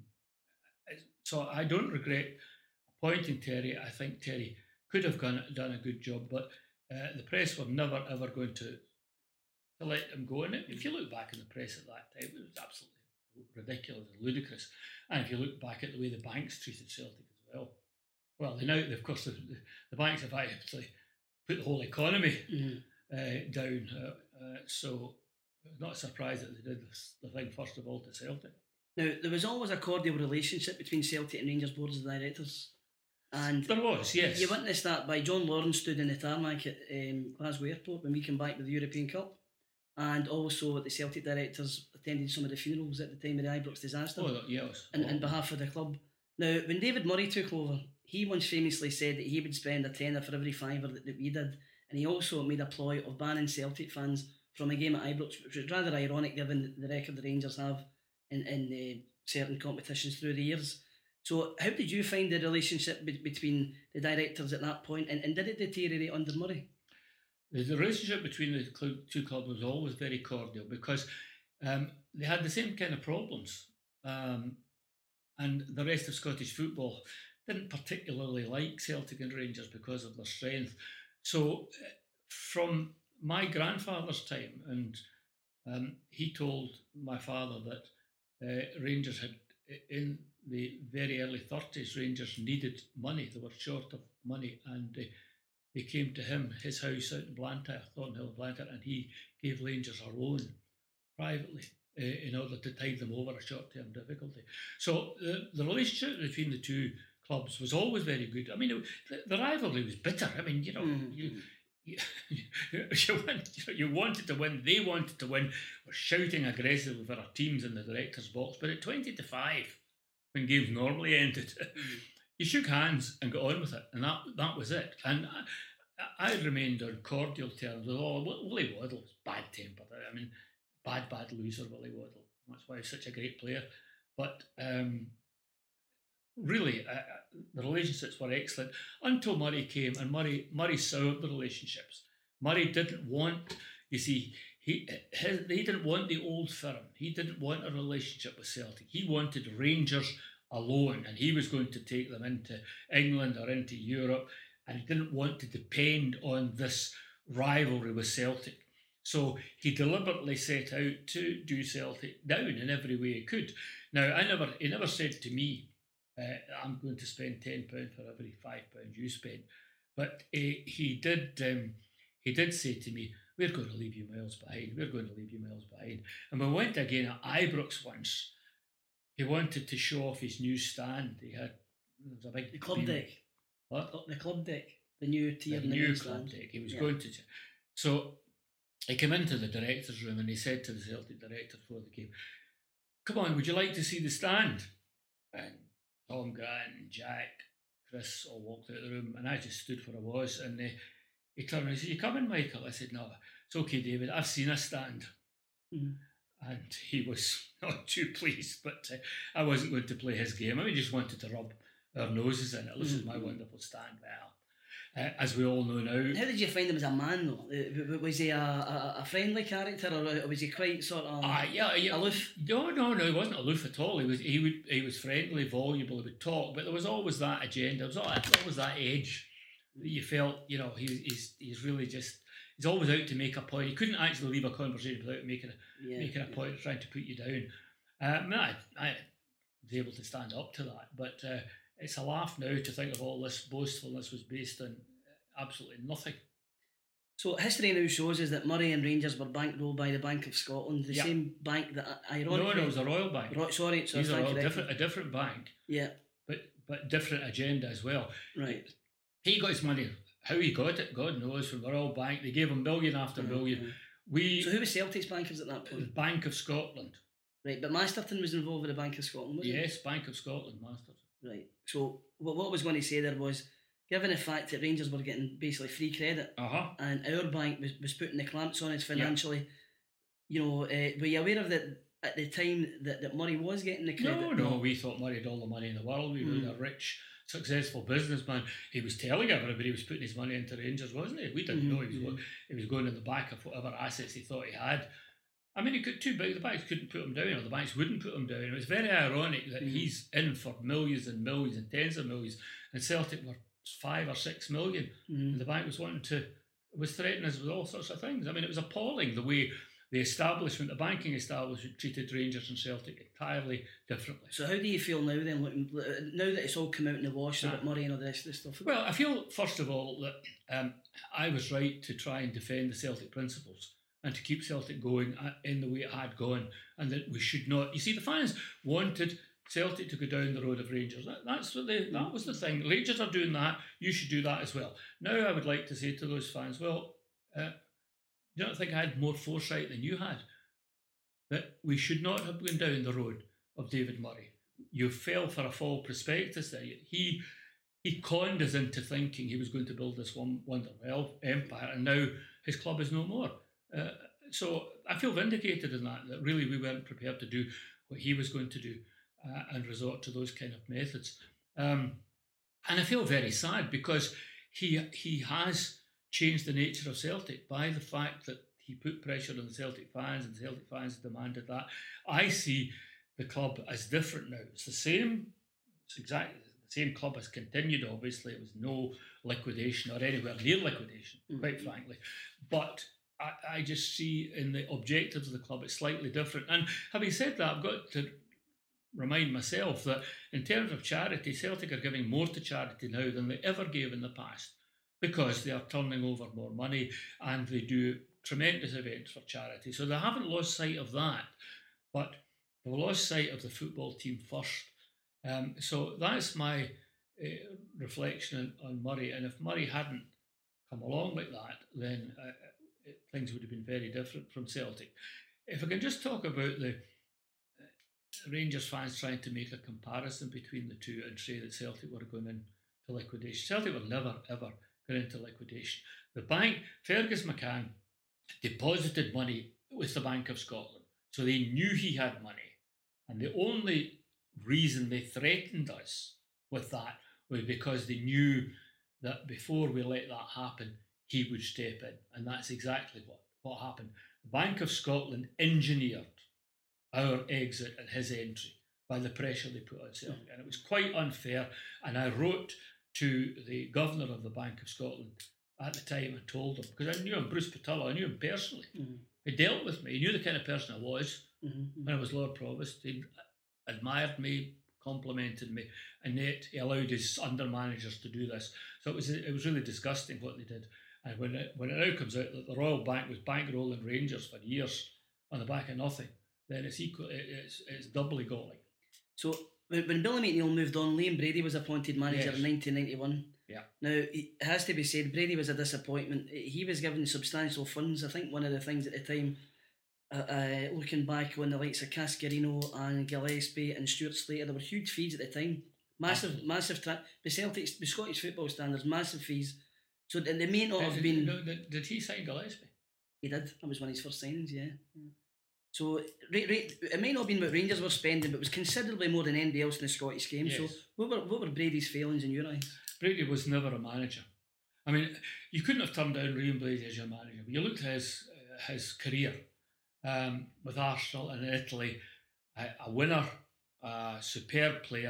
so I don't regret appointing Terry. I think Terry could have gone, done a good job, but uh, the press were never ever going to to let him go. And if you look back in the press at that time, it was absolutely ridiculous and ludicrous. And if you look back at the way the banks treated Celtic as well, well, they now, of course, the, the banks have actually put the whole economy mm-hmm. uh, down. Uh, uh, so I'm not surprised that they did this, the thing first of all to Celtic. Now, there was always a cordial relationship between Celtic and Rangers boards of directors. And there was, yes. You witnessed that by John Lawrence stood in the tarmac at um, Glasgow Airport when we came back with the European Cup. And also the Celtic directors attended some of the funerals at the time of the Ibrox disaster. Oh, yes. In, in behalf of the club. Now, when David Murray took over, he once famously said that he would spend a tenner for every fiver that, that we did. And he also made a ploy of banning Celtic fans from a game at Ibrox, which was rather ironic given the record the Rangers have in, in uh, certain competitions through the years. So how did you find the relationship be- between the directors at that point, and, and did it deteriorate under Murray? The relationship between the cl- two clubs was always very cordial, because um, they had the same kind of problems. Um, and the rest of Scottish football didn't particularly like Celtic and Rangers because of their strength. So uh, from my grandfather's time, and um, he told my father that uh, Rangers had, in the very early thirties, Rangers needed money. They were short of money, and uh, they came to him, his house out in Blantyre, Thornhill and Blantyre, and he gave Rangers a loan privately uh, in order to tide them over a short-term difficulty. So the, the relationship between the two clubs was always very good. I mean, it, the, the rivalry was bitter. I mean, you know, mm. you, you, you, went, you wanted to win, they wanted to win, were shouting aggressively for our teams in the director's box, but at twenty to five, when games normally ended, mm. you shook hands and got on with it, and that that was it. And I, I remained on cordial terms with all. Willie Waddle was bad-tempered. I mean, bad, bad loser, Willie Waddle. That's why he's such a great player. But um, really, uh, the relationships were excellent until Murray came, and Murray Murray soured the relationships. Murray didn't want, you see, he his, he didn't want the old firm. He didn't want a relationship with Celtic. He wanted Rangers alone, and he was going to take them into England or into Europe, and he didn't want to depend on this rivalry with Celtic. So he deliberately set out to do Celtic down in every way he could. Now, I never, he never said to me, uh, I'm going to spend ten pounds for every five pounds you spend. But uh, he did um, he did say to me, we're going to leave you miles behind, we're going to leave you miles behind. And we went again at Ibrox once. He wanted to show off his new stand. He had there was a big the club beam. deck. What? The club deck. The new tier. The new club deck. He was yeah. going to. So he came into the director's room and he said to the Celtic director before the game, "Come on, would you like to see the stand?" And Tom Grant and Jack, Chris all walked out of the room, and I just stood where I was. And uh, he turned and he said, "You coming, Michael?" I said, "No, it's okay, David. I've seen a stand." Mm. And he was not too pleased, but uh, I wasn't going to play his game. I mean, he just wanted to rub our noses in it. This is my wonderful stand. Well, uh, as we all know now. How did you find him as a man, though? Was he a, a, a friendly character, or was he quite sort of uh, yeah, yeah. aloof? No, no, no, he wasn't aloof at all. He was he would he was friendly, voluble, he would talk, but there was always that agenda. There was always that edge that you felt, you know, he, he's he's really just... He's always out to make a point. He couldn't actually leave a conversation without making a yeah, making a yeah. point of trying to put you down. Um, I, I was able to stand up to that, but uh, it's a laugh now to think of all this boastfulness was based on absolutely nothing. So history now shows us that Murray and Rangers were bankrolled by the Bank of Scotland, the yep. same bank that ironically... No, no, it was a Royal Bank. Ro- sorry, sorry, These are all different, a different bank. Yeah. But but different agenda as well. Right. He got his money... How he got it, God knows, from the Royal Bank. They gave him million after mm-hmm. million. We So who was Celtic's bankers at that point? The Bank of Scotland. Right, but Masterton was involved with the Bank of Scotland, wasn't Yes, he? Bank of Scotland, Masterton. Right, so what, what I was going to say there was, given the fact that Rangers were getting basically free credit, uh-huh. and our bank was, was putting the clamps on us financially, yep. you know, uh, were you aware of that at the time that, that Murray was getting the credit? No, no, we thought Murray had all the money in the world. We mm. were a rich... successful businessman. He was telling everybody he was putting his money into Rangers, wasn't he? We didn't mm-hmm. know he was, he was going in the back of whatever assets he thought he had. I mean, he could too big. The banks couldn't put him down, or the banks wouldn't put him down. It was very ironic that mm-hmm. he's in for millions and millions and tens of millions, and Celtic were five or six million, mm-hmm. and the bank was wanting to was threatening us with all sorts of things. I mean, it was appalling the way the establishment, the banking establishment, treated Rangers and Celtic entirely differently. So how do you feel now then, looking, now that it's all come out in the wash about Murray and all the rest of this stuff? Well, I feel, first of all, that um, I was right to try and defend the Celtic principles and to keep Celtic going in the way it had gone, and that we should not... You see, the fans wanted Celtic to go down the road of Rangers. That, that's what they, that was the thing. Rangers are doing that, you should do that as well. Now I would like to say to those fans, well... Uh, I don't think I had more foresight than you had. That we should not have gone down the road of David Murray. You fell for a false prospectus there. He he conned us into thinking he was going to build this one wonderful empire, and now his club is no more. Uh, so I feel vindicated in that, that really we weren't prepared to do what he was going to do uh, and resort to those kind of methods. Um, and I feel very sad because he he has... changed the nature of Celtic by the fact that he put pressure on the Celtic fans, and the Celtic fans demanded that. I see the club as different now. It's the same, it's exactly the same club has continued, obviously. It was no liquidation or anywhere near liquidation, mm-hmm. quite frankly. But I, I just see in the objectives of the club, it's slightly different. And having said that, I've got to remind myself that in terms of charity, Celtic are giving more to charity now than they ever gave in the past. because they are turning over more money and they do tremendous events for charity. So they haven't lost sight of that, but they've lost sight of the football team first. Um, so that's my uh, reflection on, on Murray. And if Murray hadn't come along like that, then uh, it, things would have been very different from Celtic. If I can just talk about the uh, Rangers fans trying to make a comparison between the two and say that Celtic were going into liquidation. Celtic were never, ever going into liquidation. The bank, Fergus McCann, deposited money with the Bank of Scotland. So they knew he had money. And the only reason they threatened us with that was because they knew that before we let that happen, he would step in. And that's exactly what, what happened. The Bank of Scotland engineered our exit and his entry by the pressure they put on Celtic. Mm. And it was quite unfair. And I wrote to the governor of the Bank of Scotland at the time and told him, because I knew him, Bruce Patullo, I knew him personally. Mm-hmm. He dealt with me. He knew the kind of person I was mm-hmm. when I was Lord Provost. He admired me, complimented me, and yet he allowed his under managers to do this. So it was it was really disgusting what they did. And when it, when it now comes out that the Royal Bank was bankrolling Rangers for years on the back of nothing, then it's equal. It's it's doubly galling. So when, when Billy McNeill moved on, Liam Brady was appointed manager yes. in nineteen ninety-one. Yeah. Now, it has to be said, Brady was a disappointment. He was given substantial funds. I think one of the things at the time, uh, uh, looking back on the likes of Cascarino and Gillespie and Stuart Slater, there were huge fees at the time. Massive, Absolutely. massive, tra- the Celtic, the Scottish football standards, massive fees. So they may not did, have been... No, did, did he sign Gillespie? He did. That was one of his first signings, yeah. yeah. So right, right, it might not have been what Rangers were spending, but it was considerably more than anybody else in the Scottish game. Yes. So what were, what were Brady's failings in your eyes? Brady was never a manager. I mean, you couldn't have turned down Liam Brady as your manager. When you looked at his, uh, his career um, with Arsenal and in Italy, a, a winner, a superb player.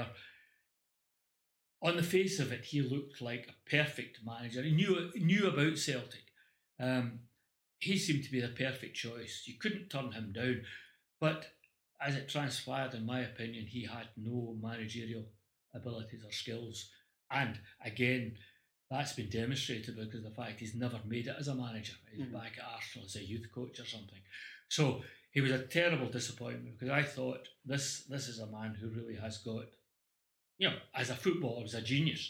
On the face of it, he looked like a perfect manager. He knew, knew about Celtic. Um, he seemed to be the perfect choice. You couldn't turn him down. But as it transpired, in my opinion, he had no managerial abilities or skills. And again, that's been demonstrated because of the fact he's never made it as a manager. He's mm. back at Arsenal as a youth coach or something. So he was a terrible disappointment because I thought this this is a man who really has got, you know, as a footballer, was a genius,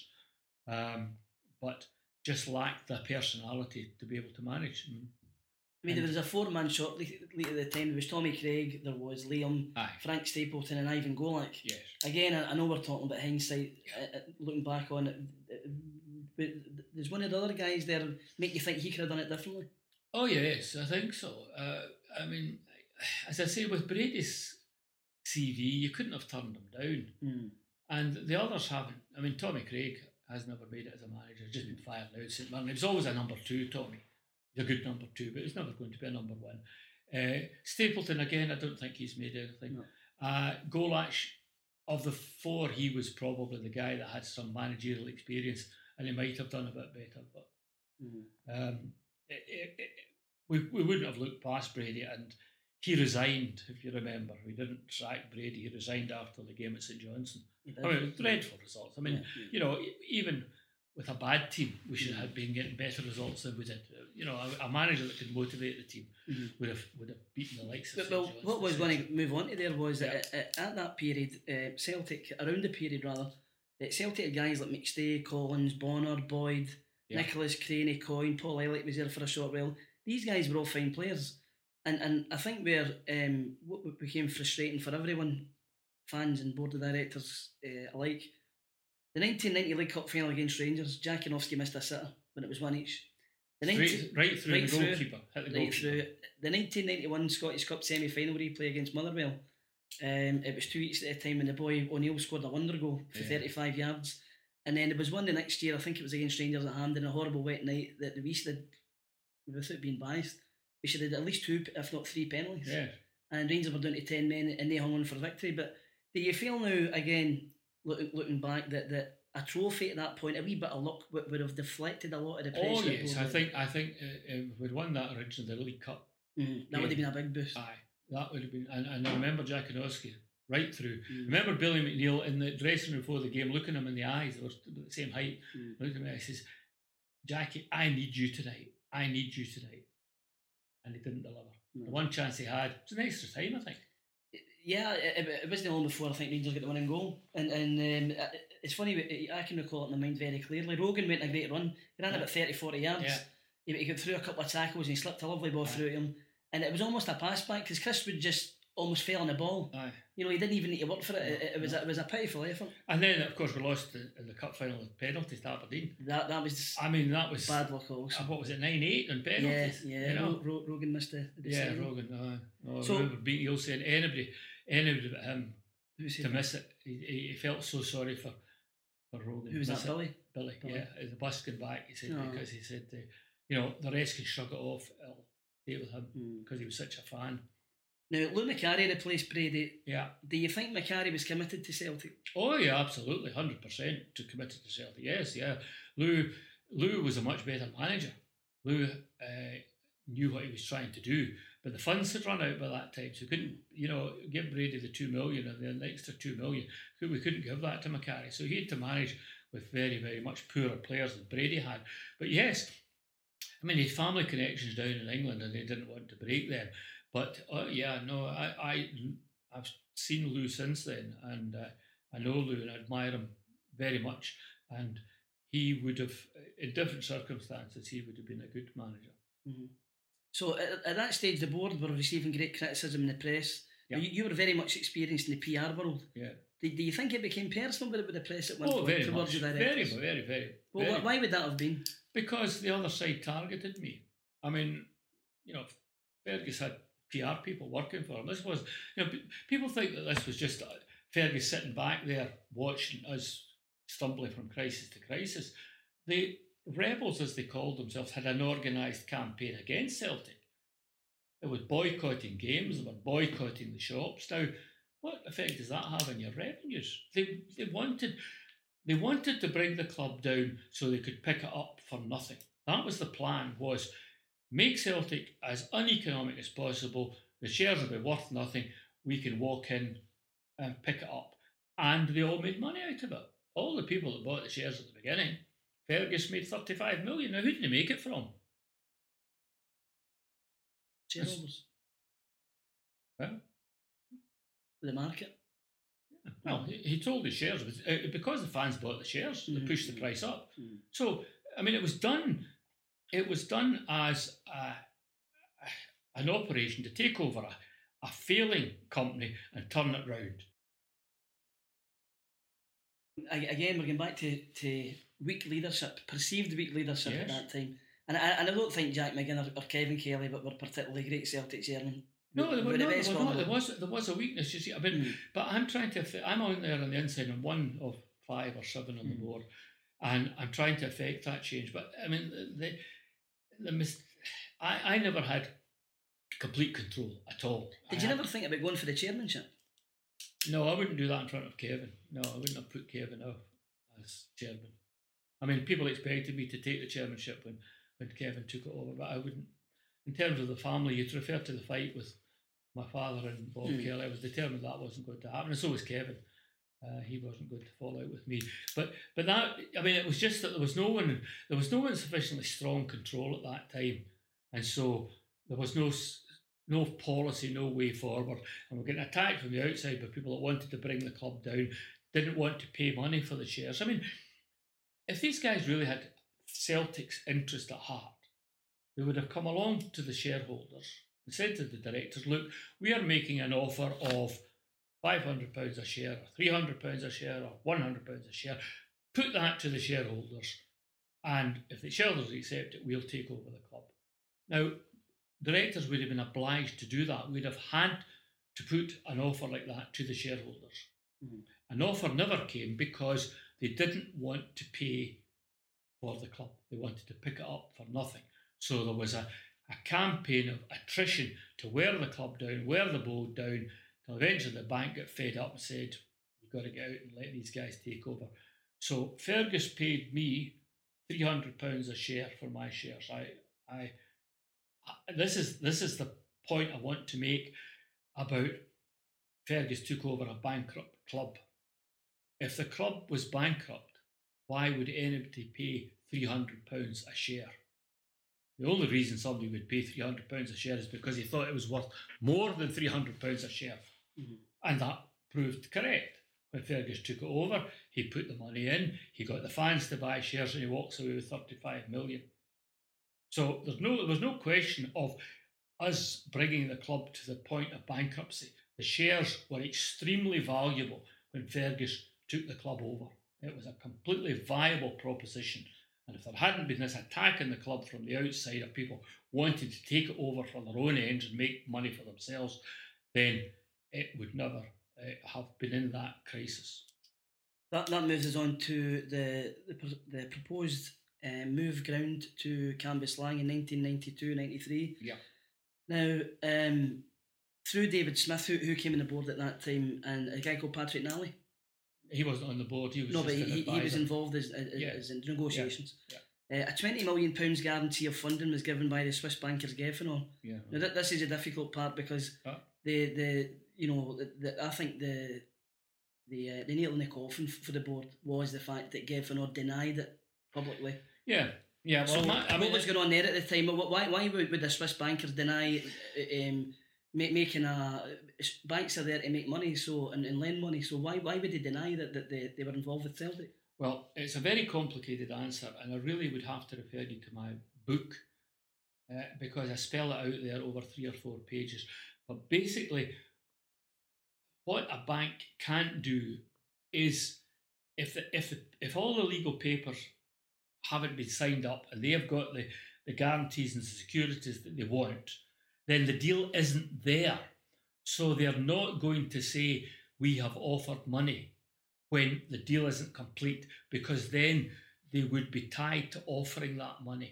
um, but just lacked the personality to be able to manage. I mean, there was a four-man shot late at the time. There was Tommy Craig, there was Liam, Aye. Frank Stapleton and Ivan Golak. Yes. Again, I, I know we're talking about hindsight, uh, looking back on it, but there's one of the other guys there make you think he could have done it differently? Oh yes, I think so. Uh, I mean, as I say, with Brady's C V, you couldn't have turned him down. Mm. And the others haven't. I mean, Tommy Craig has never made it as a manager, he's just been fired now at St Mirren. He was always a number two, Tommy. He's a good number two, but he's never going to be a number one. Uh, Stapleton, again, I don't think he's made anything. No. Uh, Golak, of the four, he was probably the guy that had some managerial experience, and he might have done a bit better. But mm-hmm. um, it, it, it, we, we wouldn't have looked past Brady, and he resigned, if you remember. We didn't sack Brady, he resigned after the game at St Johnstone. I mean, dreadful results. I mean, yeah, yeah. you know, even with a bad team, we should have been getting better results than we did. You know, a, a manager that could motivate the team mm-hmm. would have would have beaten the likes of. But, well, what was going to move on to there was yeah. that at, at that period, uh, Celtic, around the period rather, uh, Celtic had guys like McStay, Collins, Bonner, Boyd, yeah. Nicholas, Craney, Coyne, Paul Elliott was there for a short while. These guys were all fine players, and and I think where um, what became frustrating for everyone, fans and board of directors uh, alike. The nineteen ninety League Cup final against Rangers, Jakinovski missed a sitter when it was one each. The nineteen, right, right through right the through, goalkeeper. Hit the right goalkeeper. Through the nineteen ninety-one Scottish Cup semi-final replay against Motherwell. Um, it was two weeks at a time when the boy O'Neill scored a wonder goal for yeah. thirty-five yards. And then there was one the next year, I think it was against Rangers at Hampden, a horrible wet night that we should have, without being biased, we should have had at least two, if not three penalties. Yeah. And Rangers were down to ten men and they hung on for victory. But do you feel now, again, look, looking back, that, that a trophy at that point, a wee bit of luck would, would have deflected a lot of the pressure? Oh yes, I think I think uh, uh, we'd won that originally, the League Cup. Mm, that yeah. would have been a big boost. Aye, that would have been, and, and I remember Jakinovski right through. Mm. Remember Billy McNeill in the dressing room before the game, looking him in the eyes, they were the same height, mm. looking at me, he says, Jackie, I need you tonight. I need you tonight. And he didn't deliver. No. The one chance he had, it was an extra time, I think. Yeah, it, it wasn't long before I think Rangers got the winning goal, and and um, it's funny. I can recall it in my mind very clearly. Rogan went a great run. He ran Yeah. about thirty, forty yards. Yeah. He, he got through a couple of tackles and he slipped a lovely ball Aye. through to him, and it was almost a pass back because Chris Wood just almost fell on the ball. Aye. You know, he didn't even need to work for it. It, it, was No. a, it was a pitiful effort. And then, of course, we lost the, in the cup final with penalties to Aberdeen. That that was I mean, that was, bad luck also. uh, what was it, nine eight on Yeah, penalties? yeah. You know? Ro- Ro- Rogan missed the, the Yeah, decision. Rogan. Uh, oh, So- I remember being, you'll saying anybody, anybody but him Who said to that? miss it. He, he, he felt so sorry for, for Rogan. Who was to that, miss it. Billy? Billy, Billy. yeah. The bus came back, he said, Oh. because he said, uh, you know, the rest can shrug it off. It'll stay with him Hmm. because he was such a fan. Now, Lou Macari replaced Brady. Yeah. Do you think Macari was committed to Celtic? Oh yeah, absolutely, hundred percent to committed to Celtic. Yes, yeah. Lou, Lou was a much better manager. Lou uh, knew what he was trying to do, but the funds had run out by that time, so we couldn't, you know, give Brady the two million and then the extra two million. We couldn't give that to Macari, so he had to manage with very, very much poorer players than Brady had. But yes, I mean, he had family connections down in England, and they didn't want to break them. But uh, yeah, no, I, I, I've seen Lou since then, and uh, I know Lou and I admire him very much. And he would have, in different circumstances, he would have been a good manager. Mm-hmm. So at, at that stage, the board were receiving great criticism in the press. Yeah. You, you were very much experienced in the P R world. Yeah. Do, do you think it became personal with, with the press at one Oh, point very towards much. the Very, directors? very, very. Well, very wh- why would that have been? Because the other side targeted me. I mean, you know, Fergus had P R people working for him. This was, you know, p- people think that this was just uh, Fergus sitting back there watching us stumbling from crisis to crisis. The rebels, as they called themselves, had an organised campaign against Celtic. It was boycotting games, they were boycotting the shops. Now, what effect does that have on your revenues? They they wanted they wanted to bring the club down so they could pick it up for nothing. That was the plan, was make Celtic as uneconomic as possible, the shares will be worth nothing, we can walk in and pick it up. And they all made money out of it. All the people that bought the shares at the beginning, Fergus made thirty-five million. Now, who did he make it from? Shareholders. Well, The market. well he, he told his shares, uh, because the fans bought the shares, they Mhm. pushed the price up. Mhm. So, I mean, it was done, it was done as a, a, an operation to take over a, a failing company and turn it round. A- Again, we're going back to, to weak leadership, perceived weak leadership at Yes. that time. And I, and I don't think Jack McGinn or, or Kevin Kelly but were particularly great Celtic chairmen. No, there, Were were, the no, there, best were one not. of There them. was there was a weakness, you see. I mean, Mm. but I'm trying to. affe- I'm out there on the inside on one of five or seven on the Mm. board, and I'm trying to affect that change. But I mean, the the mis- I I never had complete control at all. Did I you had- never think about going for the chairmanship? No, I wouldn't do that in front of Kevin. No, I wouldn't have put Kevin up as chairman. I mean, people expected me to take the chairmanship when, when Kevin took it over, but I wouldn't. In terms of the family, you'd refer to the fight with my father and Bob Hmm. Kelly. I was determined that wasn't going to happen, and so was Kevin. Uh, he wasn't going to fall out with me. But but that, I mean, it was just that there was no one, there was no one sufficiently strong control at that time, and so there was no s- no policy, no way forward, and we're getting attacked from the outside by people that wanted to bring the club down, didn't want to pay money for the shares. I mean, if these guys really had Celtic's interest at heart, they would have come along to the shareholders and said to the directors, look, we are making an offer of five hundred pounds a share, or three hundred pounds a share, or one hundred pounds a share. Put that to the shareholders, and if the shareholders accept it, we'll take over the club. Now, directors would have been obliged to do that. We'd have had to put an offer like that to the shareholders. Mhm. An offer never came because they didn't want to pay for the club. They wanted to pick it up for nothing. So there was a, a campaign of attrition to wear the club down, wear the board down, till eventually the bank got fed up and said, you've got to get out and let these guys take over. So Fergus paid me three hundred pounds a share for my shares. I, I, I, this is this is the point I want to make about Fergus took over a bankrupt club. If the club was bankrupt, why would anybody pay three hundred pounds a share? The only reason somebody would pay three hundred pounds a share is because he thought it was worth more than three hundred pounds a share. Mm-hmm. And that proved correct. When Fergus took it over, he put the money in, he got the fans to buy shares, and he walks away with thirty-five million. So there's no, there was no question of us bringing the club to the point of bankruptcy. The shares were extremely valuable when Fergus took the club over. It was a completely viable proposition. And if there hadn't been this attack on the club from the outside of people wanting to take it over for their own ends and make money for themselves, then it would never uh, have been in that crisis. That that moves us on to the the, the proposed uh, move ground to Cambuslang in nineteen ninety-two ninety-three. Yeah. Now, um, through David Smith, who, who came on the board at that time, and a guy called Patrick Nally. He wasn't on the board. He was no, just but he, an he was involved as, as, yeah. as in negotiations. Yeah. Yeah. Uh, a twenty million pounds guarantee of funding was given by the Swiss bankers Geffen. Yeah. Now, th- this is a difficult part because huh? the the you know the, the I think the the uh, the nail in the coffin for the board was the fact that Geffen denied it publicly. Yeah. Yeah. Well, so my, I what mean, was going on there at the time? Why why would, would the Swiss bankers deny um, make, making a banks are there to make money so and, and lend money? So why why would they deny that, that they, they were involved with Celtic? Well, it's a very complicated answer, and I really would have to refer you to my book uh, because I spell it out there over three or four pages. But basically, what a bank can't do is if the, if the, if all the legal papers haven't been signed up and they have got the, the guarantees and the securities that they want, then the deal isn't there. So they're not going to say, we have offered money when the deal isn't complete, because then they would be tied to offering that money.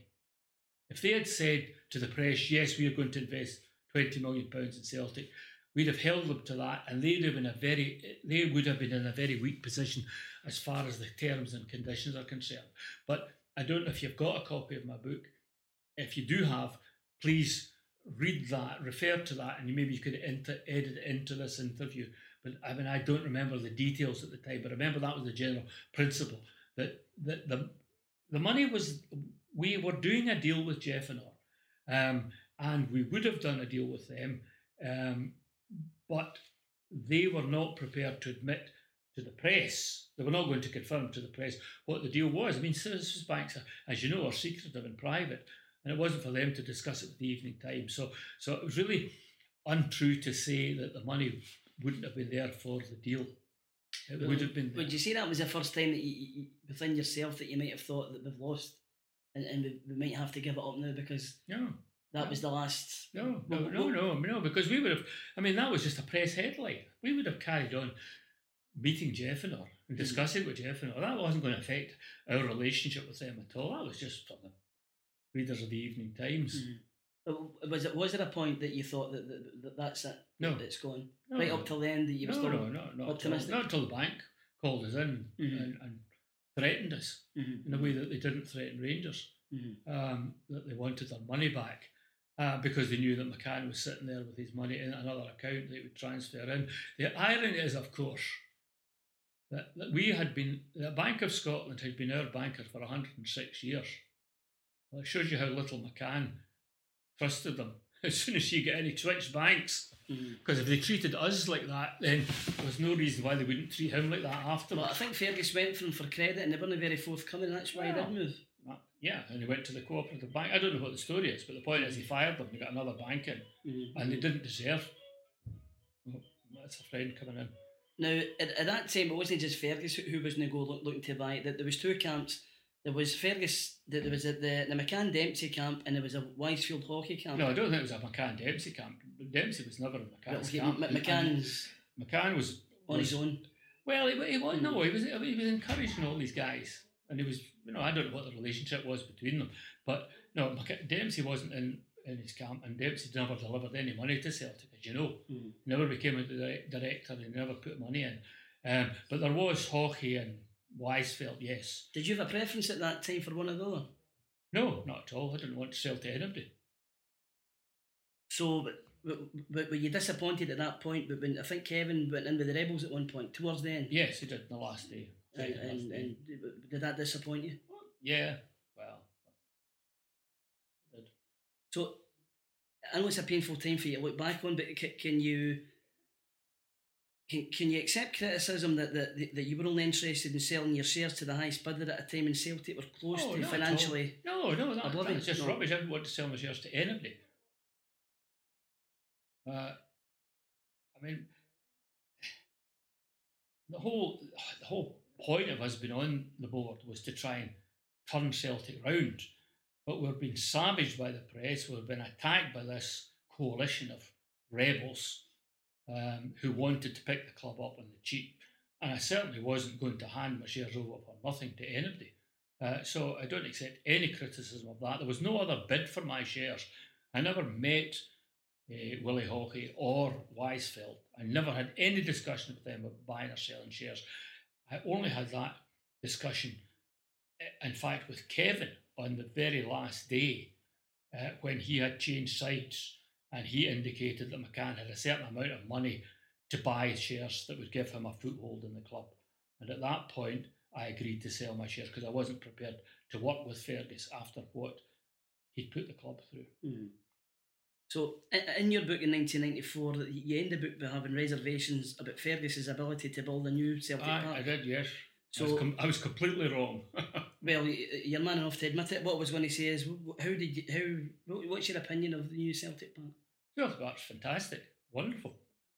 If they had said to the press, yes, we are going to invest twenty million pounds in Celtic, we'd have held them to that, and they'd have been a very, they would have been in a very weak position as far as the terms and conditions are concerned. But I don't know if you've got a copy of my book. If you do have, please read that, refer to that, and maybe you could enter, edit it into this interview. But I mean, I don't remember the details at the time, but I remember that was the general principle, that, that the, the money was, we were doing a deal with Geffen, um, and we would have done a deal with them, um, but they were not prepared to admit to the press, they were not going to confirm to the press what the deal was. I mean, Swiss banks, are, as you know, are secretive and private, and it wasn't for them to discuss it with the Evening Times. So, so it was really untrue to say that the money wouldn't have been there for the deal. It well, would have been there. Would you say that was the first time that you, you, within yourself that you might have thought that we've lost and, and we, we might have to give it up now because no, that no. was the last... No, no, no, no, no, because we would have, I mean, that was just a press headline. We would have carried on meeting Geffen and discussing mm. with Geffen. That wasn't going to affect our relationship with them at all. That was just for the readers of the Evening Times. Mm. Was it? Was there a point that you thought that, that, that that's it? No, that it's gone no, right no. up till the end. That you were no, still no, no, not optimistic. Not until the bank called us in mm-hmm. and, and threatened us mm-hmm. in a way that they didn't threaten Rangers. Mm-hmm. Um, that they wanted their money back uh, because they knew that McCann was sitting there with his money in another account that he would transfer in. The irony is, of course, that, that we had been the Bank of Scotland had been our banker for one hundred six years. Well, it shows you how little McCann trusted them. As soon as you get any switch banks, because mm. if they treated us like that, then there's no reason why they wouldn't treat him like that afterwards. Well, I think Fergus went for him for credit and they weren't very forthcoming. That's why yeah. he did move. Yeah, and he went to the cooperative bank. I don't know what the story is, but the point is he fired them. He got another bank in, mm-hmm. and they didn't deserve. Oh, that's a friend coming in. Now, at, at that time, it wasn't just Fergus who, who was going to go look, looking to buy it. There was two camps. There was Fergus, there was a, the, the McCann Dempsey camp, and there was a Wisefield hockey camp. No, I don't think it was a McCann Dempsey camp. Dempsey was never in McCann's okay, camp. M- McCann's McCann was on was, his own. Well, he, he was mm. no, he was he was encouraging all these guys, and he was you know I don't know what the relationship was between them, but no, McC- Dempsey wasn't in, in his camp, and Dempsey never delivered any money to Celtic, as you know. Mm. He never became a direct, director, and he never put money in. Um, but there was hockey and Wisefield, yes. Did you have a preference at that time for one or the other? No, not at all. I didn't want to sell to anybody. So, but, but were you disappointed at that point? But when I think Kevin went in with the Rebels at one point, towards the end. Yes, he did in the last day. And, Second and, worst and did that disappoint you? Yeah, well, it did. So I know it's a painful time for you to look back on, but c- can you can, can you accept criticism that, that that you were only interested in selling your shares to the highest bidder at a time when Celtic were close Oh, to not at all. financially? No, no, that, oblivion? that's just No. rubbish. I didn't want to sell my shares to anybody. Uh, I mean, the whole the whole point of us being on the board was to try and turn Celtic round. But we've been savaged by the press. We've been attacked by this coalition of rebels um, who wanted to pick the club up on the cheap. And I certainly wasn't going to hand my shares over for nothing to anybody. Uh, so I don't accept any criticism of that. There was no other bid for my shares. I never met uh, Willie Hawkey or Weisfeld. I never had any discussion with them about buying or selling shares. I only had that discussion, in fact, with Kevin on the very last day uh, when he had changed sides and he indicated that McCann had a certain amount of money to buy shares that would give him a foothold in the club. And at that point, I agreed to sell my shares because I wasn't prepared to work with Fergus after what he'd put the club through. Mm. So, in your book in nineteen ninety-four, you end the book by having reservations about Fergus's ability to build a new Celtic I, park. I did, yes. So, I was, com- I was completely wrong. well, you're man enough to admit it. What I was going to say is, how did you, how? What's your opinion of the new Celtic park? Celtic Park's fantastic, wonderful.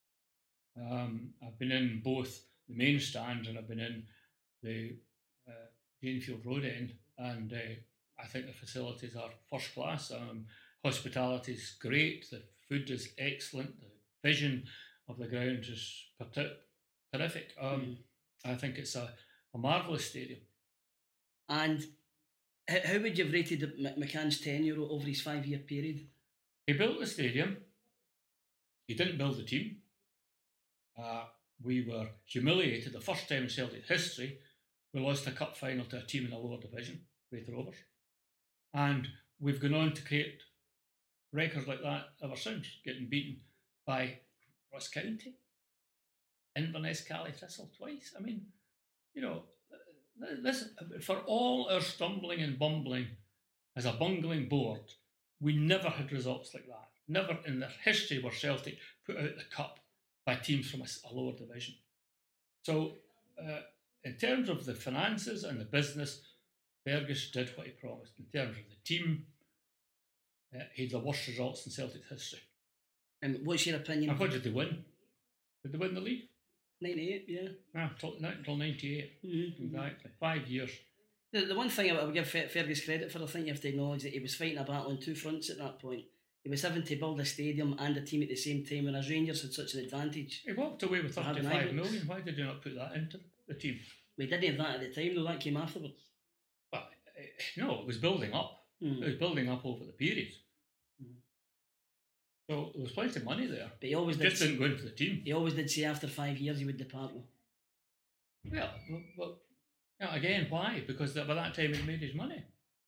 Um, I've been in both the main stand and I've been in the uh, Janefield Road end, and uh, I think the facilities are first class. Um, hospitality is great, the food is excellent, the vision of the ground is ter- terrific. Um, mm. I think it's a, a marvellous stadium. And how, how would you have rated McCann's tenure over his five-year period? He built the stadium. He didn't build the team. Uh, we were humiliated. The first time in Celtic history, we lost a cup final to a team in a lower division, Raith Rovers. And we've gone on to create records like that ever since, getting beaten by Ross County, Inverness, Cali Thistle twice. I mean, you know, this, for all our stumbling and bumbling as a bungling board, we never had results like that. Never in the history where Celtic put out the cup by teams from a, a lower division. So, uh, in terms of the finances and the business, Fergus did what he promised. In terms of the team, uh, he had the worst results in Celtic's history. And what's your opinion? And what did they win? Did they win the league? ninety-eight, yeah. Ah, not until ninety-eight. Mm-hmm. Exactly. Five years. The, the one thing I would give Fergus credit for, I think you have to acknowledge that he was fighting a battle on two fronts at that point. He was having to build a stadium and a team at the same time, and as Rangers had such an advantage. He walked away with thirty-five million. Why did you not put that into the team? We didn't have that at the time, though. That came afterwards. Well, no, it was building up. Mm. It was building up over the period. Mm. So there was plenty of money there. But he always it did just didn't go into the team. He always did say after five years he would depart. Well, well, well you know, again, why? Because by that time he'd made his money.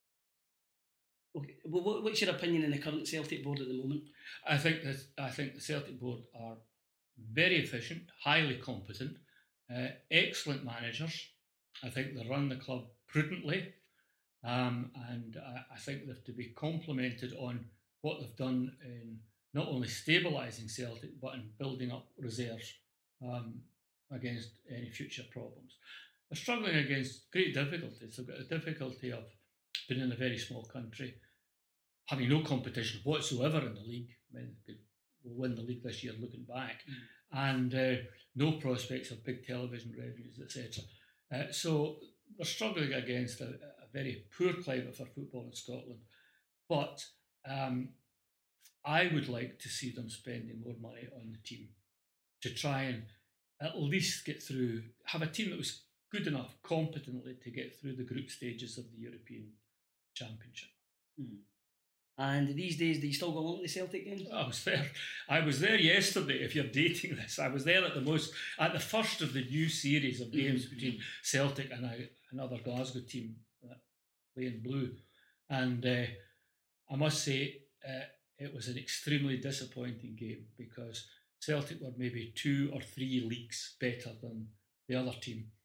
Okay. Well, what's your opinion in the current Celtic board at the moment? I think that I think the Celtic board are very efficient, highly competent, uh, excellent managers. I think they run the club prudently, um, and I, I think they've to be complimented on what they've done in not only stabilising Celtic but in building up reserves um, against any future problems. They're struggling against great difficulties. They've got a difficulty of being in a very small country, having no competition whatsoever in the league. I mean, they could win the league this year looking back, mm. and uh, no prospects of big television revenues, et cetera. Uh, so they're struggling against a, a very poor climate for football in Scotland. But um, I would like to see them spending more money on the team to try and at least get through, have a team that was good enough competently to get through the group stages of the European Championship. Mm. And these days, do you still go along to the Celtic games? I was there. I was there yesterday. If you're dating this, I was there at the most at the first of the new series of games mm-hmm. between Celtic and a, another Glasgow team that play in blue, and uh, I must say uh, it was an extremely disappointing game because Celtic were maybe two or three leagues better than the other team.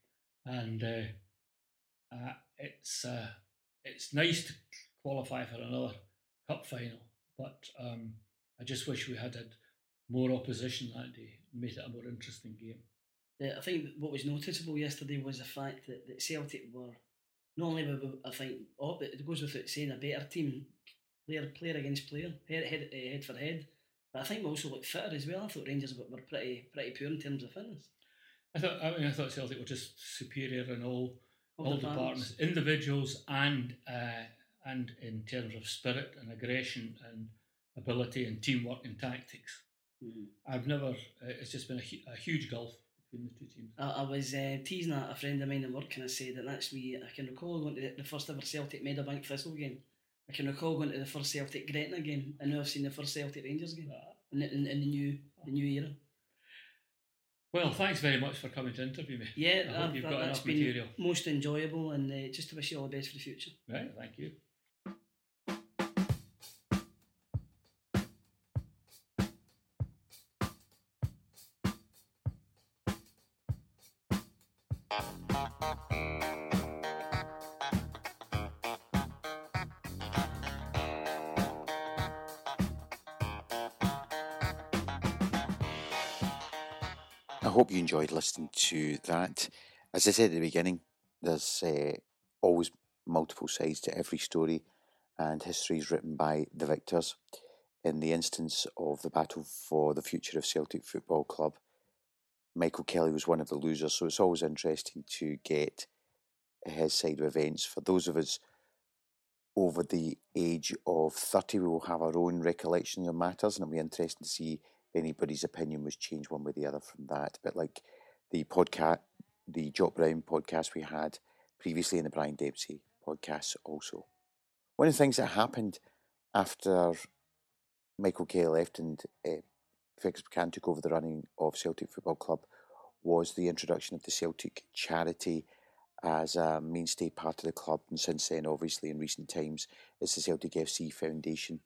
and uh, uh, it's uh, it's nice to qualify for another cup final, but um, I just wish we had had more opposition that day, made it a more interesting game. Yeah, I think what was noticeable yesterday was the fact that, that Celtic were not only were we- I think oh, but it goes without saying a better team, player player against player, head head, uh, head for head. But I think we also looked fitter as well. I thought Rangers were, were pretty pretty poor in terms of fitness. I thought I mean I thought Celtic were just superior in all All all, departments. departments, individuals and uh, and in terms of spirit and aggression and ability and teamwork and tactics. Mhm. I've never. Uh, it's just been a, hu- a huge gulf between the two teams. I, I was uh, teasing a, a friend of mine at work, and I said that that's me. I can recall going to the, the first ever Celtic Meadowbank Thistle game. I can recall going to the first Celtic Gretna game, and now I've seen the first Celtic Rangers game in, the- in, in the new the new era. Well, thanks very much for coming to interview me. Yeah, I hope I've- you've that- got that's enough been material. most enjoyable, and uh, just to wish you all the best for the future. Right, thank you. I hope you enjoyed listening to that. As I said at the beginning, there's uh, always multiple sides to every story, and history is written by the victors. In the instance of the battle for the future of Celtic Football Club, Michael Kelly was one of the losers, so it's always interesting to get his side of events. For those of us over the age of thirty, we will have our own recollections of matters, and it'll be interesting to see if anybody's opinion was changed one way or the other from that. But like the podcast, the Jock Brown podcast we had previously, and the Brian Dempsey podcast also. One of the things that happened after Michael Kelly left and uh, Fergus McCann took over the running of Celtic Football Club was the introduction of the Celtic charity as a mainstay part of the club, and since then, obviously, in recent times, it's the Celtic F C Foundation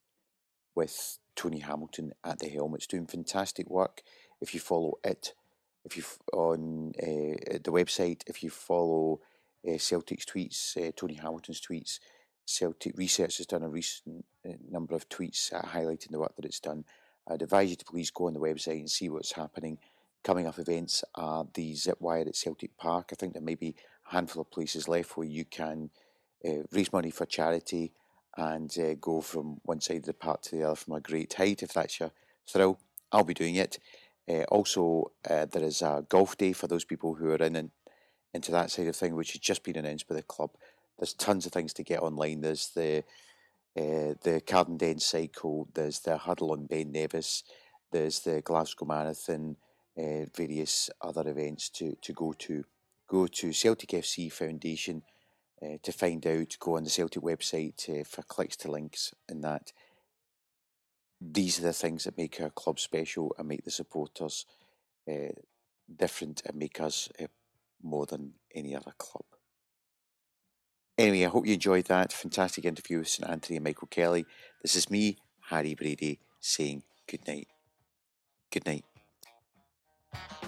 with Tony Hamilton at the helm. It's doing fantastic work. If you follow it, if you f- on uh, the website, if you follow uh, Celtic's tweets, uh, Tony Hamilton's tweets, Celtic Research has done a recent uh, number of tweets uh, highlighting the work that it's done. I'd advise you to please go on the website and see what's happening. Coming up events are the Zip Wire at Celtic Park. I think there may be a handful of places left where you can uh, raise money for charity and uh, go from one side of the park to the other from a great height. If that's your thrill, I'll be doing it. Uh, also, uh, there is a golf day for those people who are in and into that side of thing, which has just been announced by the club. There's tons of things to get online. There's the uh, the Carden Den Cycle, there's the Huddle on Ben Nevis, there's the Glasgow Marathon, uh, various other events to, to go to. Go to Celtic F C Foundation uh, to find out, go on the Celtic website uh, for clicks to links and that. These are the things that make our club special and make the supporters uh, different and make us uh, more than any other club. Anyway, I hope you enjoyed that fantastic interview with St Anthony and Michael Kelly. This is me, Harry Brady, saying good night. Good night.